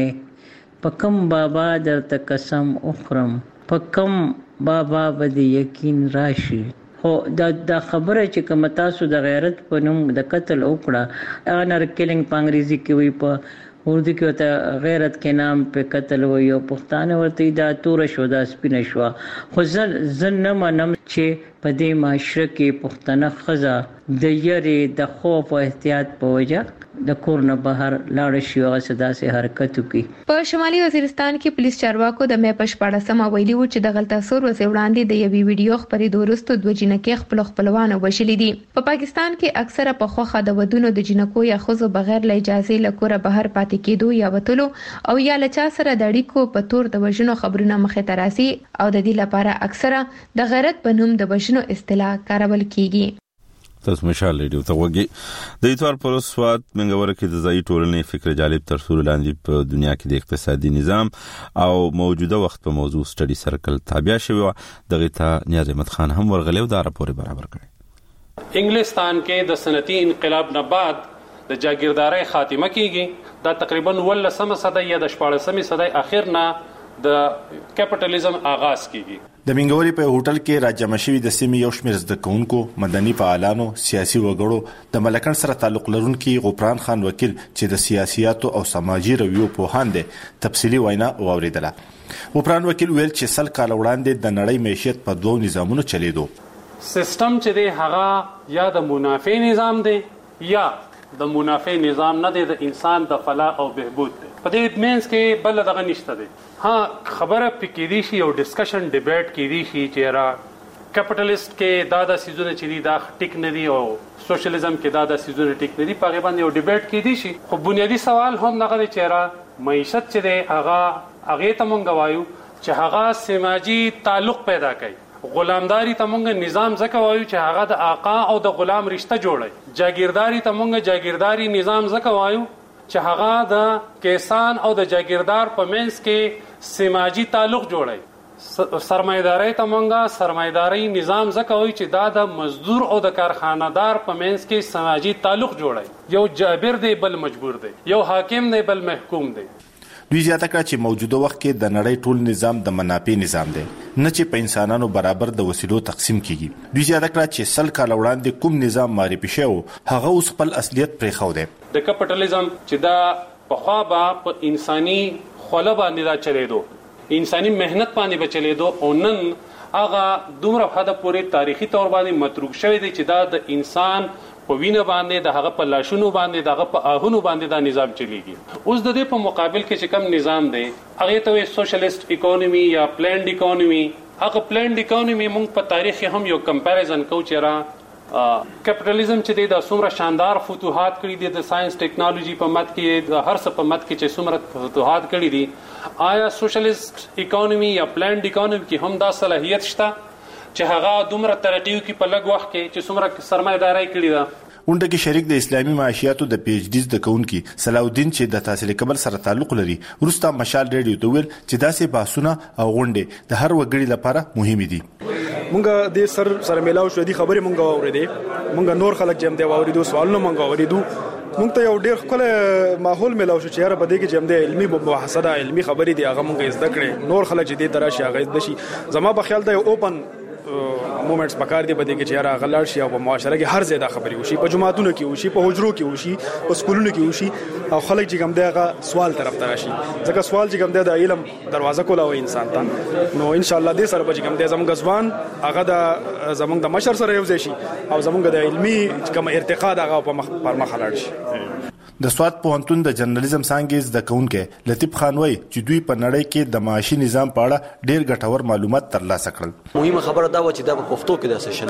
پکم بابا در تقسم اخرم پکم بابا بده یقین راشي. خو دا د خبره چې کوم تاسو د غیرت په نوم د قتل وکړه انر کیلینګ په انګریزي کې وي په اردو کې وته غیرت کې نام په قتل وي او پښتانه ورته دا تور شو دا سپینه شو خو ځن ځن نه منم چې په دې معاشره کې پښتنه خزا د یری د خوف او احتیاط په وجه د کور نه بهر لاړ شي او صدا سي حرکت وکړي. په شمالي وزیرستان کې پولیس چارواکو د مې پښپاړسم ویلي و چې د غلطه سور وسې وړاندې د یوې ویډیو خبرې دورستو د جنکې خپل خپلوانو وشلې دي. په پا پاکستان کې اکثره په خوخه د ودونو د جنکو یا خزو بغیر له اجازه لکوره بهر پاتې کېدو یا وتلو او یا لچا سره د اړیکو په تور د وژنو خبرونه مخه تراسي او د دې لپاره اکثره د غیرت په نوم د وژنو اصطلاح کارول کیږي. تاسو مشال ریډیو ته وګورئ. د ایتوار پر وسوات منګوره کې د ځای ټولنې فکر جالب تر څو لاندې په دنیا کې د اقتصادي نظام او موجوده وخت په موضوع سټډي سرکل تابع شوی دغه ته نیاز احمد خان هم ورغلی او دا راپور برابر کړی. انګلستان کې د صنعتي انقلاب نه بعد د جاگیردارۍ خاتمه کیږي. دا تقریبا ولسمه صدۍ یا د شپاړسمې صدۍ اخر نه د کیپټالیزم آغاز کیږي. د منګوري په هوټل کې راجمع شوی د سیمې یو شمېر زده کوونکو، مدني فعالانو، سیاسي وګړو، د ملکن سره تعلق لرونکي غفران خان وکیل چې د سیاسياتو او سماجي رویو پوهاند دی تفصیلی وینا واوریدله. غفران وکیل ویل چې سل کال وړاندې د نړۍ معیشت په دوو نظامونو چلیدو. سیستم چې دی هغه یا د منافع نظام دی یا د منافع نظام نه دی، د انسان د فلاح او بهبود دی. په دې مینس کې بل دغه نشته دی. ها خبره پکې دي شي او ډسکشن ډیبیټ کې دي شي چې را کیپټالیست کې دا د سيزونه چې دي دا ټیک نه دي او سوشلیزم کې دا د سيزونه ټیک نه دي، په غیبان یو ډیبیټ کې دي شي. خو بنیادی سوال هم دغه دی چې را معیشت چې دی هغه هغه ته مونږ وایو چې هغه سماجی تعلق پیدا کوي. غلامداری ته مونږ نظام زکه وایو چې هغه د آقا او د غلام رشتہ جوړي. جاگیرداری ته مونږ جاگیرداری نظام زکه وایو چې هغه د کیسان او د جاگیردار په منځ کې سماجی تعلق جوړي. سرمایداري ته مونږه سرمایداري نظام زکه وایو چې دا د مزدور او د کارخانه‌دار په منځ کې سماجی تعلق جوړي. یو جابر دی بل مجبور دی، یو حاکم دی بل محکوم دی. دوی زیاته کړه چې موجوده وخت کې د نړۍ ټول نظام د منافع نظام دی، نه چې په انسانانو برابر د وسیلو تقسیم کیږي. دوی زیاته کړه چې سل کال وړاندې کوم نظام معرفي شوی هغه اوس خپل اصلیت پرېښود دی. د کیپټالیزم چې دا پخوا به په انساني خوله باندې دا چلیدو، انساني مهنت باندې به چلیدو، او نن هغه دومره حد پورې تاریخي تور باندې متروک شوی دی چې دا د انسان په وینه باندې د هغه په لاشونو باندې دغه په آهونو باندې دا نظام چلیږي. اوس د دې په مقابل کې چې کوم نظام دی هغه ته سوشلیست اکانومي یا پلانډ اکانومي. هغه پلانډ اکانومي موږ په تاریخ هم یو کمپیریزن کوو چې را کیپټالیزم چې دی د څومره شاندار فتوحات کړي دي، د ساينس ټیکنالوژي په مد کې، د هر څه په مد کې چې څومره فتوحات کړي دي، آیا سوشلیست اکانومي یا پلانډ اکانومي کې هم دا صلاحیت شته چې هغه دومره ترقی وکړي په لږ وخت کې چې څومره سرمایه‌داري کړې ده؟ اونډه کې شریک د اسلامي معاشیاتو د پی ایچ ډي زده کوونکي صلاح الدین چې د تحصیل قبل سره تعلق لري ورسته مشال ریډیو ته ویل چې داسې بحثونه او غونډې د هر وګړي لپاره مهمه دي. مونږ د سر سره ملاو شو دي خبرې مونږ اورېدې، مونږ نور خلک جمع دی واورېدو، سوالونه مونږ اورېدو، مونږ ته یو ډېر ښکلی ماحول ملاو شو چې یاره په دې کې جمع دی علمي مباحثه ده، علمي خبرې دي، هغه مونږ زده کړې. نور خلک چې دې ته راشي هغه زده شي. زما په خیال دا یو اوپن مومنټس پکار دی بده کې چې یاره غلار شي او په معاشره کې هر ځای دا خبرې وشي، په جماعتونو کې وشي، په حجرو کې وشي، په سکولونو کې وشي، او خلک چې کوم دی هغه سوال طرف ته راشي. ځکه سوال چې کوم دی د علم دروازه کولاوي انسان ته. نو ان شاء الله دې سره به کوم دی زموږ ځوان هغه د زموږ د مشر سره یو ځای شي او زموږ د علمي کوم ارتقا دغه په مخ پر مخ لاړ شي. د سواد پوهنتون د جرنالیزم څانګې زده کوونکی لطیف خان وایي چې دوی په نړۍ کې د معاشي نظام په اړه ډېر ګټور معلومات ترلاسه کړل. مهمه خبره دا و چې دا په پښتو کې د سیشن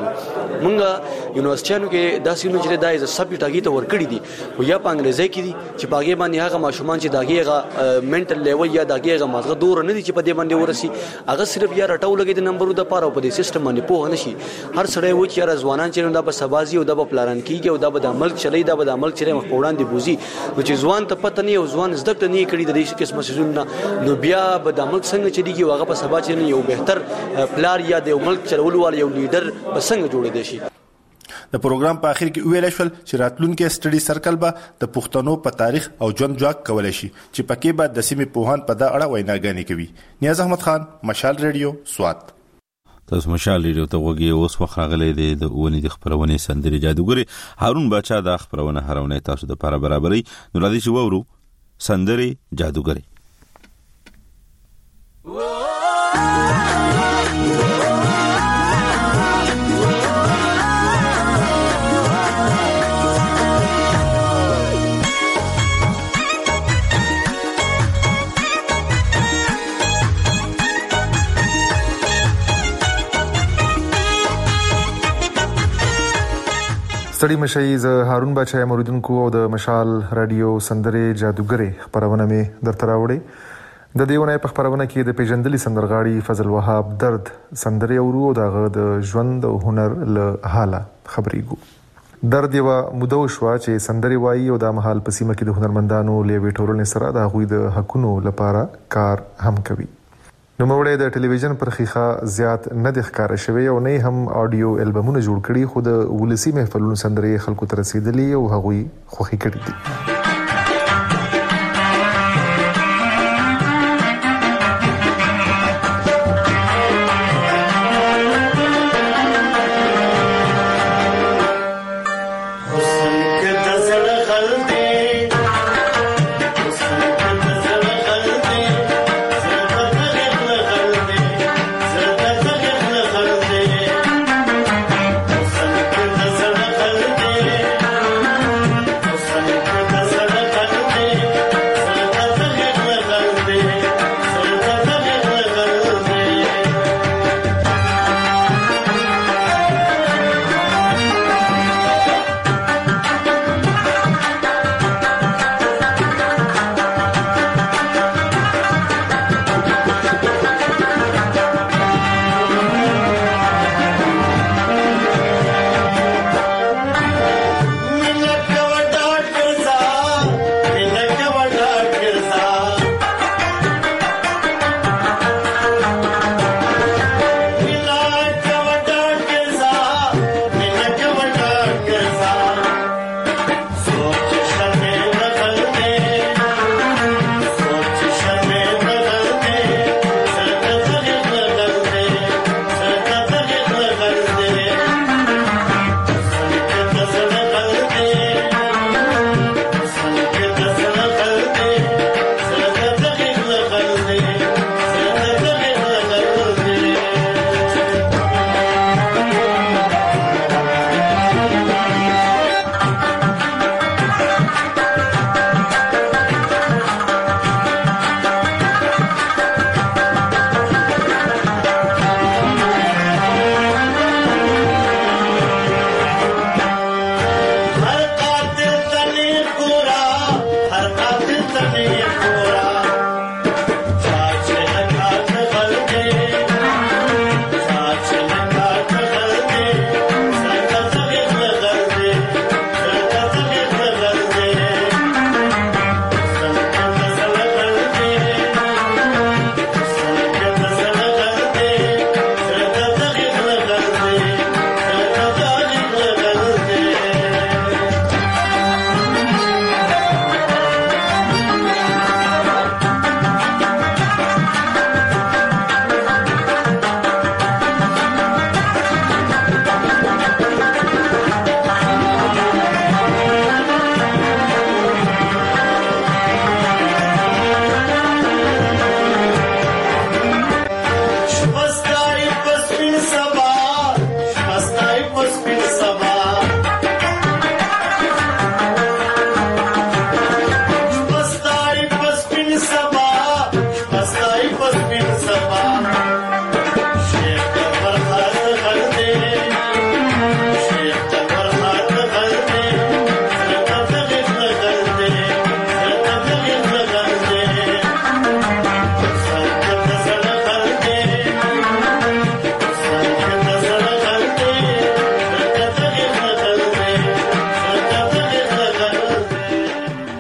مونږه یونیورسيټانو کې دا سینو چې دا از سبجیکټ هغه ته ورکړي دي او یا په انګریزي کې دي چې په هغه باندې هغه ماشومان چې داګه منټل لیول یا داګه مازغه دور نه دي چې په دې باندې ورسي، هغه صرف یا رټاو لګي د نمبرو د پاره په دې سیستم باندې پوه نه شي. هر سړی و چې یا ځوانان چې دا په سبازي او دا په پلان کېږي او دا به د ملک چلی، دا به د ملک چلی مخ په وړاندې بوزي. نو چې ځوان ته پته نه یو ځوان زده کړه نه کړي د دې قسمه سيزونه، نو بیا به د ملک څنګه چلیږي، هغه په سبا چې یو بهتر پلار یا د ملک چلولو وال یو لیډر به څنګه جوړېدای شي. د پروګرام په اخر کې ویل شول چې راتلونکي سټډي سرکل به د پښتنو په تاریخ او ژوند جوړ کولای شي چې پکې به د سیمې پوهان په دا اړه ویناګانې کوي. نیاز احمد خان، مشال ریډیو، سوات. تاسو مشال ریډیو ته وګورئ. اوس وخت راغلی دی د اونۍ د خبرونې سندري جادوګري هارون باچا د خبرونه هرونه تاسو د لپاره برابرۍ. نو راځي چې وورو سندري جادوګري. ستړي مشي ز هارون بچای موریدونکو او د مشال رادیو سندري جادوګري خبرونه می درته راوړي. د دیونه په خبرونه کې د پیژندلي سندرغاړي فضل وهاب درد سندري اورو او د ژوند او هنر له حاله خبريګو. درد یو مودو شو چې سندري وایي او د محل په سیمه کې د هنرمندانو لیوي ټولنې سره د غوي د حقونو لپاره کار هم کوي. نو موړې د ټلویزیون پر خيخه زیات نه د ښکار شوی او نه هم اډیو البمونه جوړ کړي، خو د ولسی محفلونو سندري خلکو ته رسیدلي او هغوی خوخي کړي دي.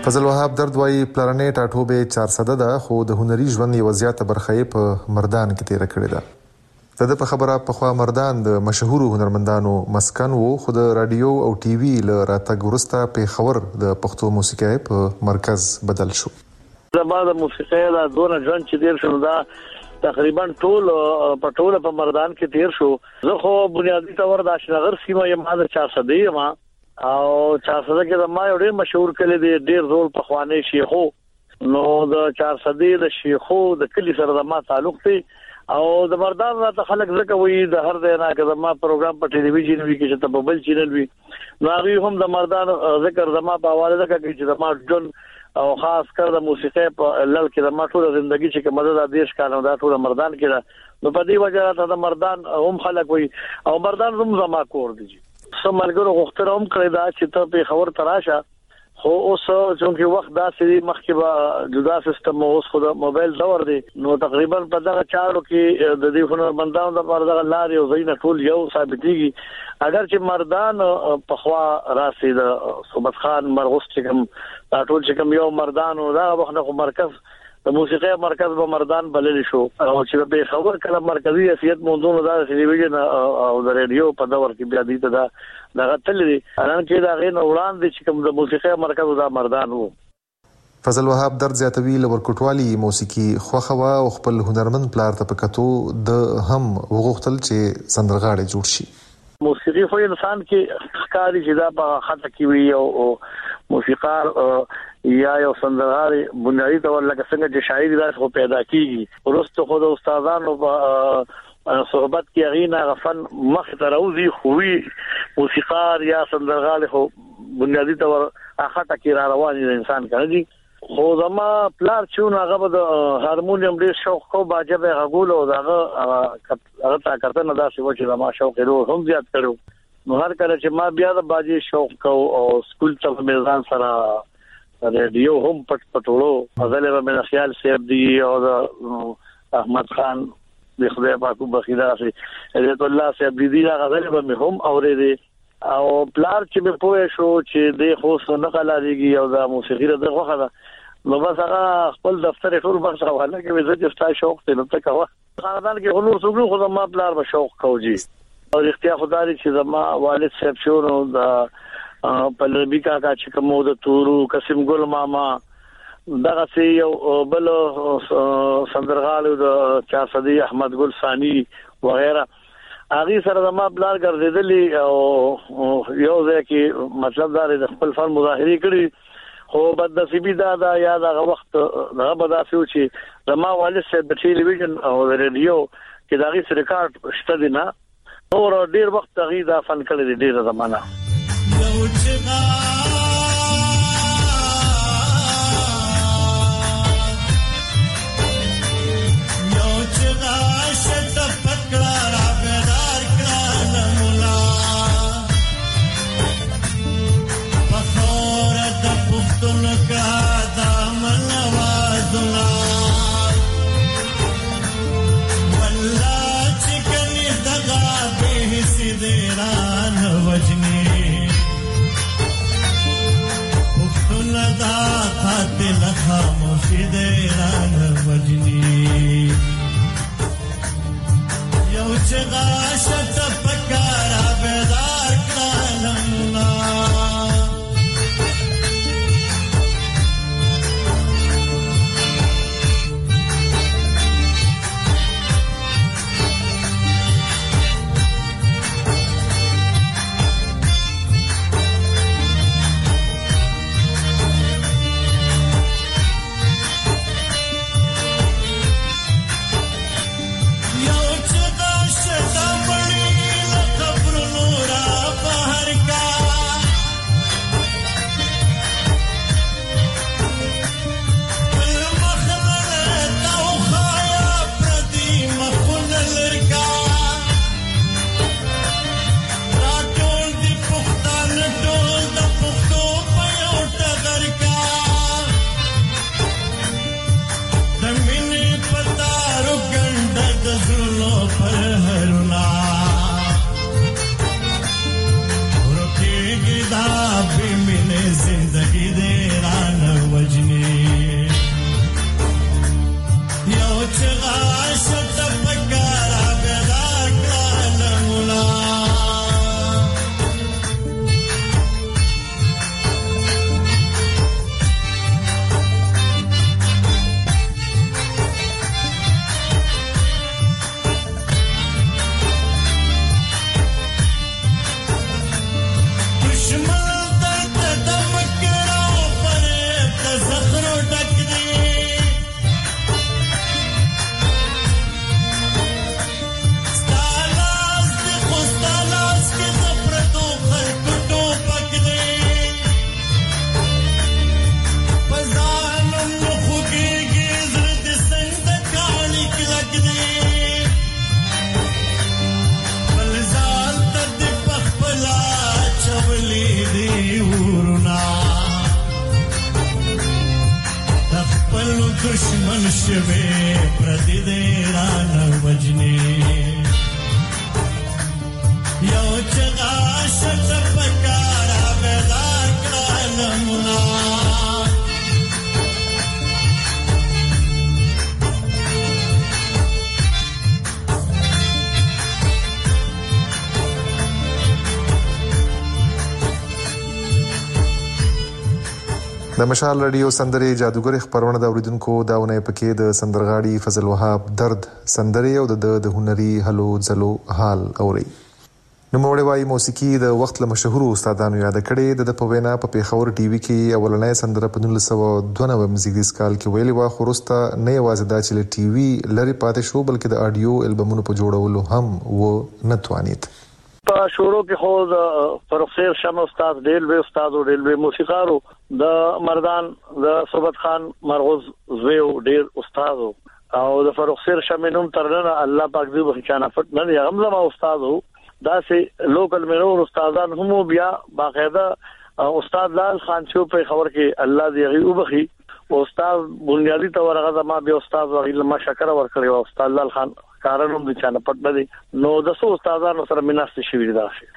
فضل وهاب درد وایي پلرنې ټاټوبه چار صده ده خو د هنري ژوند یو زیاته برخه په مردان کې تیر کړې ده. د په خبره په خوا مردان د مشهور هنرمندانو مسکن وو خو د رادیو او ټي وي ل راتګ وروسته په خبر د پښتو موسیقۍ په مرکز بدل شو. زما د موسیقۍ د دونه ژوند چې تیر شو دا تقریبا ټول په ټول په مردان کې تیر شو. زه خو بنیادی تور د اشنغر سیمه یم د چار صده یم او چار صده کې د ما یو ډېر مشهور کلی دی ډېر زول په خوانې شیخو نو د چار صده د شیخو د کلی سره د ما تعلق دی او د مردان راته خلک زکه وي د هر ځای نه که ما پروګرام په ټلویزیون وی کې چې ته په بل چینل وی نو هغه هم د مردان ذکر زما په حواله ده چې د ما جون او خاص کر د موسیقۍ په لړ کې د ما ټول ژوندۍ چې کومه د دیش کانو دا ټول مردان کې نو په دې وجه ته د مردان هم خلک وي او مردان هم زما کور دي. سمالګرو غوښتنه هم کړی دا چې ته په خبر تراشه خو اوس چې وخت دا سړي مخکې به جدا سیستم اوس خو د موبایل دور دی نو تقریبا په دغه چارو کې د دې هنرمندانو د لپاره دغه لارې او زینه ټول یو ثابتېږي اگر چې مردان په خوا راسي د صوبت خان مرغوس چې کوم ټول چې کوم یو مردان او دا وخت خو مرکز د موسیقۍ مرکز به مردان بلل شو او چې به خبر کله مرکزی حیثیت موضوع د ټلویزیون او د رادیو په دور کې بیا دي ته دا دغه تل دي ان چې دا غین وړاندې چې کوم د موسیقۍ مرکز دا مردان وو. فضل وهاب درد زیاتوي لور کوټوالي موسیقي خوخوا او خپل هنرمند پلار ته پکاتو د هم وغوښتل چې سندرغاړي جوړ شي. موسیقي خو انسان کې ښکاری چې دا په خطه کې وي او موسیقار یا یو سندرغاړي بنیادی تور لکه څنګه چې شاعري دا خو پیدا کیږي ورسته خو د استادانو په صحبت کې غینا غفن مخ تروزی خووي موسیقار یا سندرغاړي خو بنیادی تور اخته کې را روان دي انسان کوي خو زما پلار چې هغه د هارمونیم ډېر شوق کو باجه غول او دغه هغه تا کړته نه دا څه و چې زما شوق ډېر هم زیات کړو نو هر کله چې ما بیا د باجه شوق کو او سکول ته میزان سره رادیو هم پټ پټوړو غزل به من خیال سیب دی او احمد خان د خدای پاک بخیدا سي عزت الله سیب دی غزل به هم اورېدي او پلار چې به پوه شو چې د خو سن قلاریږي او د موسیقي د غوخه نو بس هغه خپل دفتر ټول بخښ حواله کې وزه چې ستا شوق ته نو ته کوه خاندان کې هنر سګو خو ما پلار به شوق کوجي او اختیار خدای چې زما والد صاحب شو نو د پلوبی کا کا چې کومو د تورو قسم ګل ماما دغه سي یو بل سندرغالو د چار صدی احمد ګل ثانی وغیرہ اغه سره د ما بلار ګرځیدلی او یو ځکه مطلب دا د خپل فن مظاهره کړی خو بد نصیبی دا دا یاد هغه وخت هغه بداسو چې د ما والد سره د ټلویزیون او د رادیو کې دا غي ریکارډ شته دي نه نور ډیر وخت هغه دا فن کړی دی ډیره زمانہ دشمن شوي پردي دې رانه وجني یو چغا شت پکارا بیدار کړه د مشال رادیو سندرې جادوګر خبرونه د اوریدونکو داونه پکې د سندرغاړي فضل وهاب درد سندرې او د د هنري هلو ځلو حال اوري نو موړې وايي موسیقي د وخت له مشهور استادانو یاد کړي د په وینا په پیښور ټي وي کې اولنې سندره په نولس سوه دوه نوي مزیګریز کال کې ویلي وا خورسته نه یوازې دا چې ټي وي لري پاتې شو بلکې د اډیو البمونو په جوړولو هم و نتوانیت په شروع کې خو د پروفیسور شمه استاد ریلوی استاد او ریلوی موسیقارو د مردان د صوبت خان مرغوز زویو ډیر استاد او د پروفیسور شمه نوم ترنه الله پاک دې بخښانه فت نه هم زما استاد وو دا سه لوکل منور استادان هم بیا باقاعده استاد لال خان شو په خبر کې الله دې غي وبخي استاد بنیادی تور هغه ما به استاد وغیل ما شکر ور کړی او استاد لال خان کارنوم د چانه پټ نه دي نو د څو استادانو سره مناسب شوی دا شي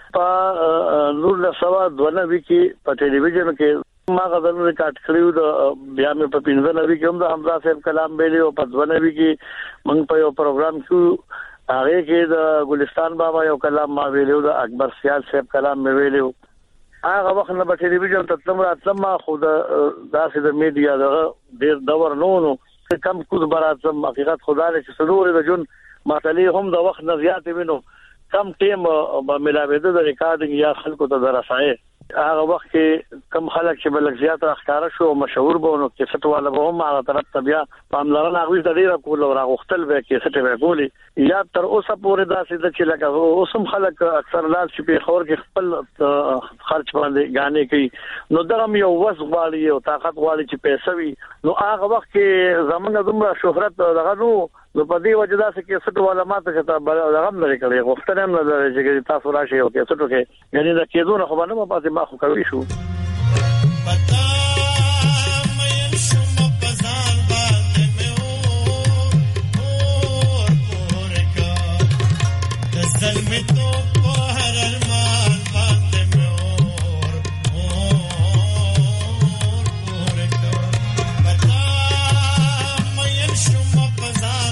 په نور له سوا دونه وی کې په ټلویزیون کې ما غوښتل ریکارډ کړیو د بیا مې په پینځه نوي کې هم د حمزه صاحب کلام ویلو په دونه وی کې موږ په یو پروګرام کې هغه کې د ګلستان بابا یو کلام ما ویلو د اکبر سیال صاحب کلام مې ویلو هغه وخت نه په ټلویزیون ته تم راتلم خو د داسې د میډیا د ډیر دور نو نو کم کوز براتم حقیقت خدای چې سلوره د جون مسلې هم د وخت نه زیات وینو کم ټیم په ملاویده د ریکارډینګ یا خلکو ته درسایي هغه وخت کې کم خلک چې بلک زیات راخاره شو مشهور بونو کې فتواله به هم هغه طرف ته بیا پاملرنه غوښتل د ډیره کول او راغختل به کې څه به ګولي یا تر اوسه پورې داسې د چې لکه اوسم خلک اکثر لال چې په خور کې خپل خرچ باندې غانې کوي نو دغه یو وس غواړي او طاقت غواړي چې پیسې وي نو هغه وخت کې زمونږ دومره شهرت دغه نو نو په دې وجه دا چې څه ډول ماته چې تا رقم لري کړی غوښتنه هم نه لري چې تاسو راشي او کې څه ټکه یعنی دا کېدونه خو باندې ما پاتې ما خو کوي شو پتا مې شوم په ځان باندې مې او اور کا د ظلم تو په هر ارمان باندې مې اور اور کا پتا مې شوم په ځان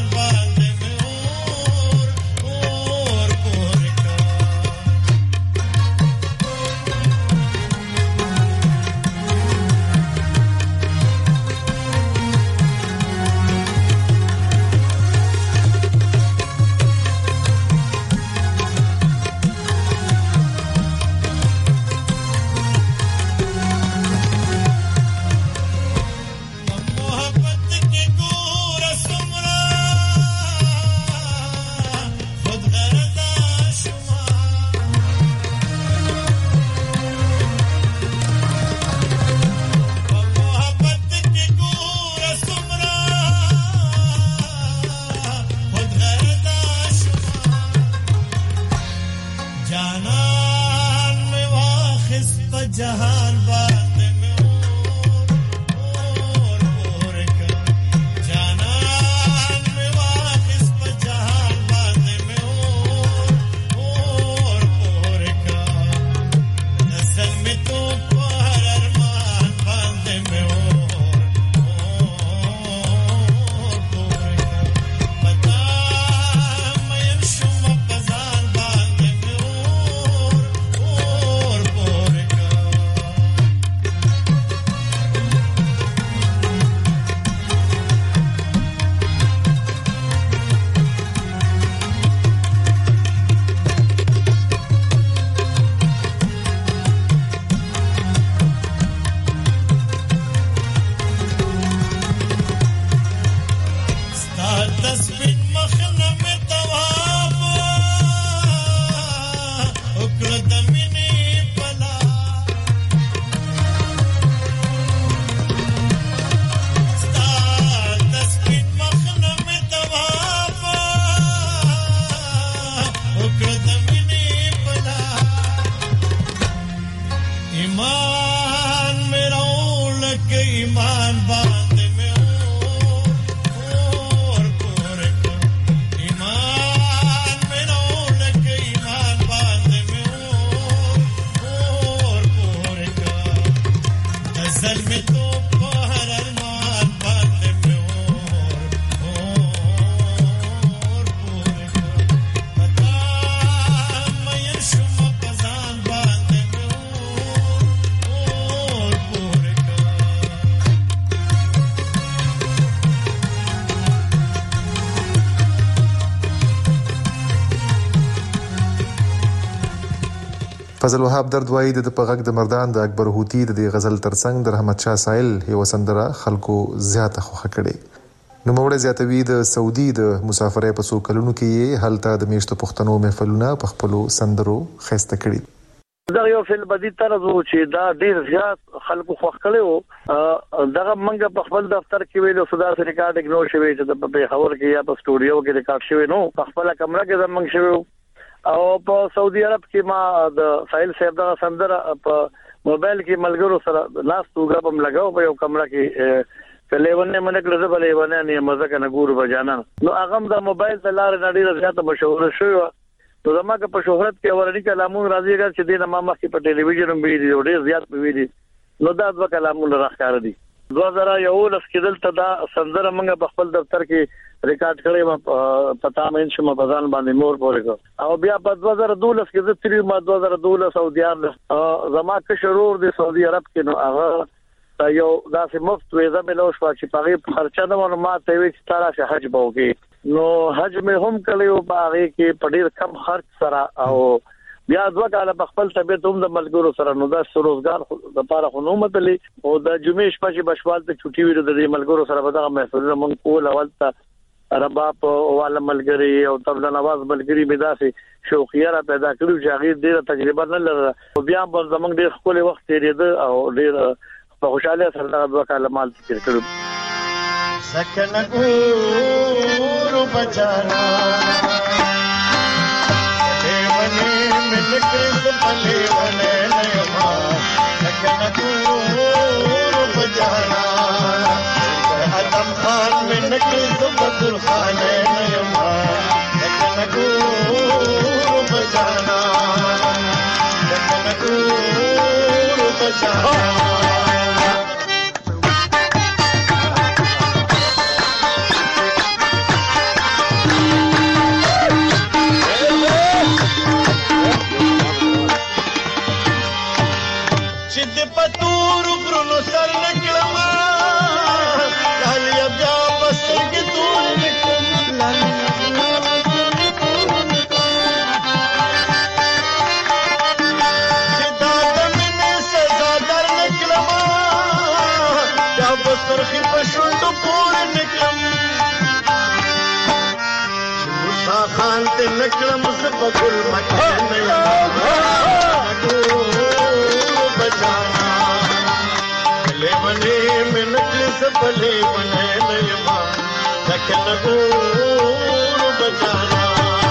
فضل وهاب درد وایي د پغک د مردان د اکبر هوتی د غزل ترڅنګ د رحمت شاه سایل یو سندره خلکو زیاته خوښه کړي. نو موږ زیاتوي د سعودي د مسافرۍ په څو کلونو کې هلته د میشتو پښتنو محفلونه په خپلو سندرو خسته کړي. دا یو فل بدی طرز و چې دا ډیر زیات خلکو خوښ کړي. دغه منګه په خپل دفتر کې ویلو صدا سره ریکارډ اګنور شوی چې په خبر کې یا په سټوډیو کې ریکارډ شوی نو په خپل کمره کې زمنګ شوی او په سعودي عرب کې ما د سایل صاحب دا سندره په موبایل کې ملګرو سره لاس توګه په لګاو په یو کمره کې کلیونه منک لزه بلې ونه نه مزه کنه ګور بجانا نو هغه د موبایل ته لار نړۍ زیاته مشهور شوی نو زماګه په شهرت کې ورني کلامون راځي چې دینه ما مخکې په ټلویزیون باندې ډېر زیات ویلي نو دا د کلامون راخاره دي. دوه هزار یولس کې دلته دا سندره موږ په خپل دفتر کې ریکارډ کړی و پتا مې چې ما بزان باندې مور پورې او بیا په دوه هزار دولس کې د تری ما دوه هزار دولس او دیار زما کې شرور د سعودي عرب کې نو هغه یو داسې مفت ویزه ملوش چې په خرچه د معلومات وي چې تارا شه حج بوږي نو حج مې هم کړیو په هغه کې په ډیر کم خرچ سره او بیا دوه کاله په خپل طبيعت هم د ملګرو سره نو د روزګار د لپاره خو نو متلې او د جمعې شپه چې بشوال ته چټي ویل د ملګرو سره به دغه محفل مونږ کول اول ته رباب والا ملګری او طبله نواز ملګری به داسې شوقیه را پیدا کړو چې هغه ډیره تجربه نه لرله او بیا په زمونږ ډیر خپل وخت تیرېده او ډیر په خوشاله سره دغه دوه کاله مال تیر کړو. سکن ګورو بچانا मिलके भले बने नयमा लगन दूर बजाना आदम खान मिलके बदर खान नयमा लगन दूर बजाना लगन दूर बजाना खान ते नकलम से बगुल मचाने बजाना भले बने में नकल से भले बने नयमा नकल गोर बजाना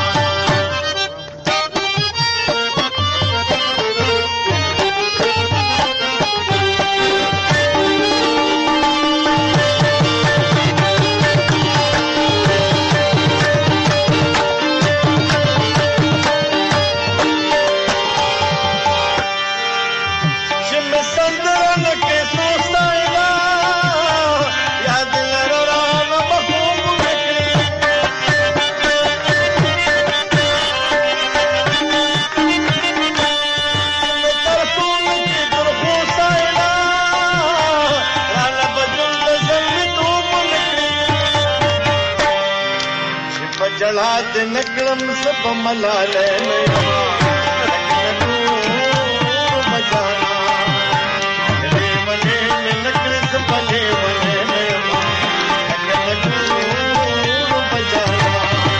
नकलम सब मलाले बजाना भले बने में नकल से भले बने बजाना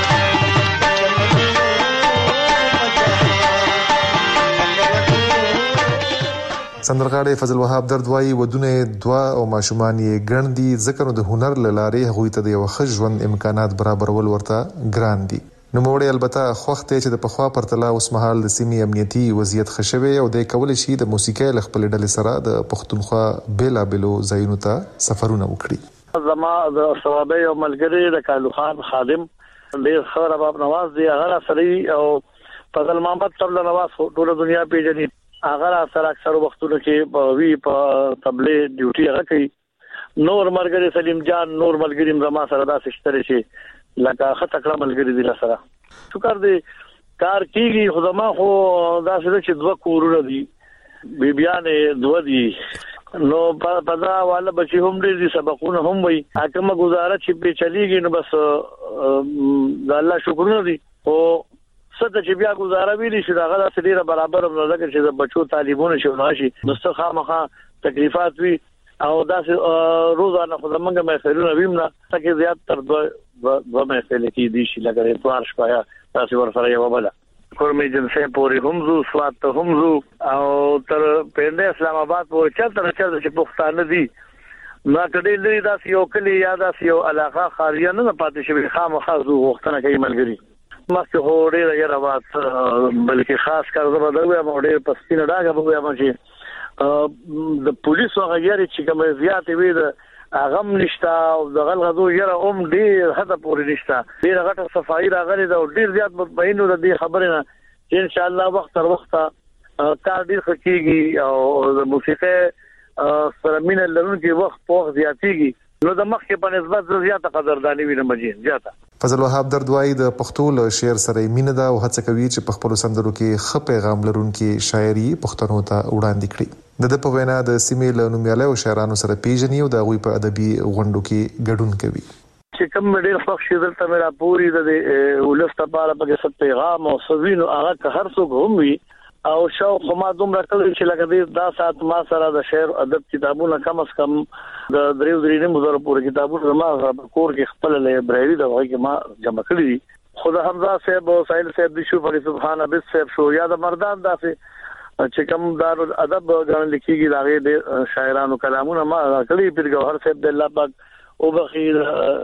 سندرغاړي فضل وهاب درد وایي ودونه دوا او ماشومان یې ګڼ دي ځکه نو د هنر لاره هغوی ته د یو ښه ژوند امکانات برابرول ورته ګران دي. نو موړي البته خوخت چې د پخوا پرتله اوس مهال د سیمې امنیتي وضعیت خښوي او د کول شي د موسیقۍ ل خپل ډلې سره د پښتونخوا بیلا بلو ځایونو ته سفرونه وکړي. زما د ثوابي او ملګری د کالو خان خادم ډیر خبر باب نواز دی هغه سره او فضل محمد طبله نواز ټول دنیا پیژني هغه سره اکثر وختونو کې په وی په تبله ډیوټي هغه کوي. نور ملګری سلیم جان نور ملګری زما سره دا سشتره شي لکه خطکړه ملګری دی سره شکر دی کار کیږي خدما خو دا څه چې دوه کورونه دي بیبيانې دوه دي نو په دا والا بچي هم دې سبقونه هم وي حکمه گزاره چې په چلیږي نو بس د الله شکرونه دي او څه چې بیا گزاره ویلی شي دا غلا سړي برابر نه لکه چې د بچو تعلیمونه شي ناشي نو څه خامخا تکلیفات وي او دا روزانه خو زمونږ محفلونه ویمنه تکي زیات تر دوه دوه محفل کې دي شي لکه اتوار شپه تاسو ورسره یو بل کورمې جنسه پوری هم زو سوات هم زو او تر پنده اسلام آباد پورې چل تر چل چې پښتانه دي نو کله لري دا یو کلی یا دا یو علاقه خاریه نه پاتې شي خامخا زو وختونه کوي ملګری ماسته هوړې یا روات بلکې خاص کار زما دغه موډې پسینه داګه به ما چې د پولیسو غیرې چې کوم زیات وي د اغم نشتا او د غلغدو یره هم ډیر حد پورې نشتا ډیر غټه صفائی راغلي دا ډیر زیات مطمئن د دې خبره نه چې ان شاء الله وخت تر وخته کار ډیر خکېږي او د موسیقي سره مینه لرونکي وخت په وخت زیاتېږي نو د مخکې په نسبت زیاته قدرداني وینم مجین زیاته فضل وهاب دردوای د پښتو له شعر سره مینه ده او هڅه کوي چې په خپل سندرو کې خ پیغام لرونکي شاعري پښتنو ته وړاندې کړي د د په وینا د سیمې له نومیالیو شاعرانو سره پیژني او د غوي په ادبي غونډو کې ګډون کوي چې کوم ډېر خوښ شي دلته مې راپوري د ولست لپاره په څه پیغام او سوینو هغه که هر څوک هم وي او شاو خو ما دومره کړی چې لکه دې دا سات ما سره د شعر ادب کتابونه کم از کم د دریو درې نه مزور پورې کتابونه ما کور کې خپل لایبرری د وای کې ما جمع کړی دي خدا حمزه صاحب او سایل صاحب د شو فری سبحان ابي صاحب شو یا د مردان داسې چې کوم دار ادب غن لیکيږي داغه د شاعرانو کلامونه ما کړی پیر ګوهر صاحب د الله پاک او بخیر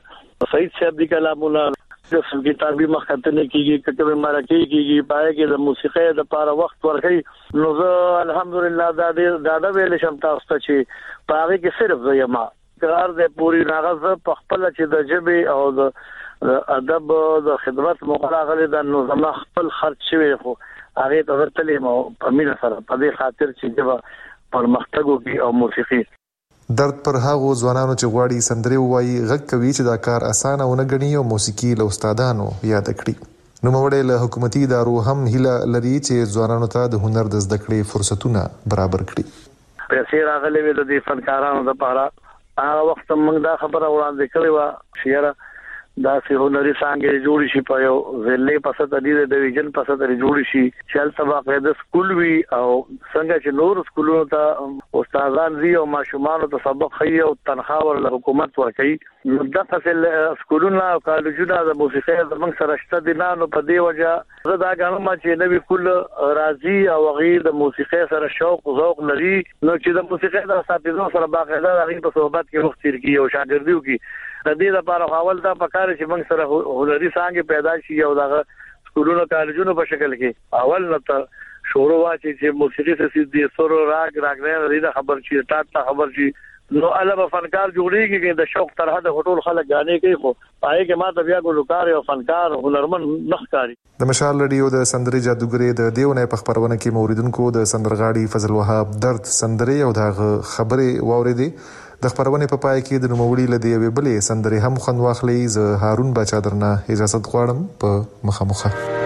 سعید صاحب د کلامونه د کتابي مخاطبه کیږي کتابه مرکه کیږي پای کې د موسیقي د لپاره وخت ورکړي نو زه الحمدلله دا د دا ویل شم تاسو ته چې پای کې صرف زما قرار د پوری ناغز په خپل چې د جبه او د ادب د خدمت مقراغله د نو زما خپل خرج شوی خو هغه ته ورتلې مو په مینه سره په دې خاطر چې د پرمختګ او موسیقي درد پر هغه ځوانانو چې غواړي سندري وایي غږ کوي چې دا کار اسانه ونه غني او موسیقي له استادانو یاد کړي نو موږ له حکومتي ادارو هم هیله لري چې ځوانانو ته د هنر د زده کړې فرصتونه برابر کړي پیسې راغلي د دې فنکارانو لپاره هغه وخت موږ دا خبره وړاندې کړې و شیره دا سه هنري څنګه جوړ شي په یو ضلع په ست دي د ډیویژن په ست جوړ شي چې تل باقاعده سکول وی او څنګه چې نور سکولونو ته استادان وی او ماشومان ته سبق خي او تنخواه ور حکومت ورکړي نو د فصل سکولونو او کالجونو د موسیقي زمنګ سره شته دي نو په دی وجه زه دا غواړم چې نوې کل راضي او غیر د موسیقي سره شوق او ذوق لري نو چې د موسیقي د اساتذو سره باقاعده غیر په صحبت کې وخت تیر کی او شاګردیو کې د دې لپاره حواله دا پکاره چې موږ سره هنري څنګه پیدا شي او دغه سکولونو کالجونو په شکل کې اول نته شروع واچي چې موسیقي څه دي سورو راګ راګ نه لري خبر شي ټاټه خبر شي نو الوب فنکار جوړیږي چې د شوق تر حد هټول خلک غانې کوي خو پای کې ما ته بیا ګلوکار او فنکار هنرمن نخکاری د مشال رادیو د سندري جادوګری د دیونه په خبرونه کې موریدونکو د سندرغاړي فضل وهاب درد سندري او د خبره واوریدي د خبرونه په پای کې د نوموړي لدی وی بلې سندري هم خوند واخلي ز هارون بچا درنه اجازه غواړم په مخه مخه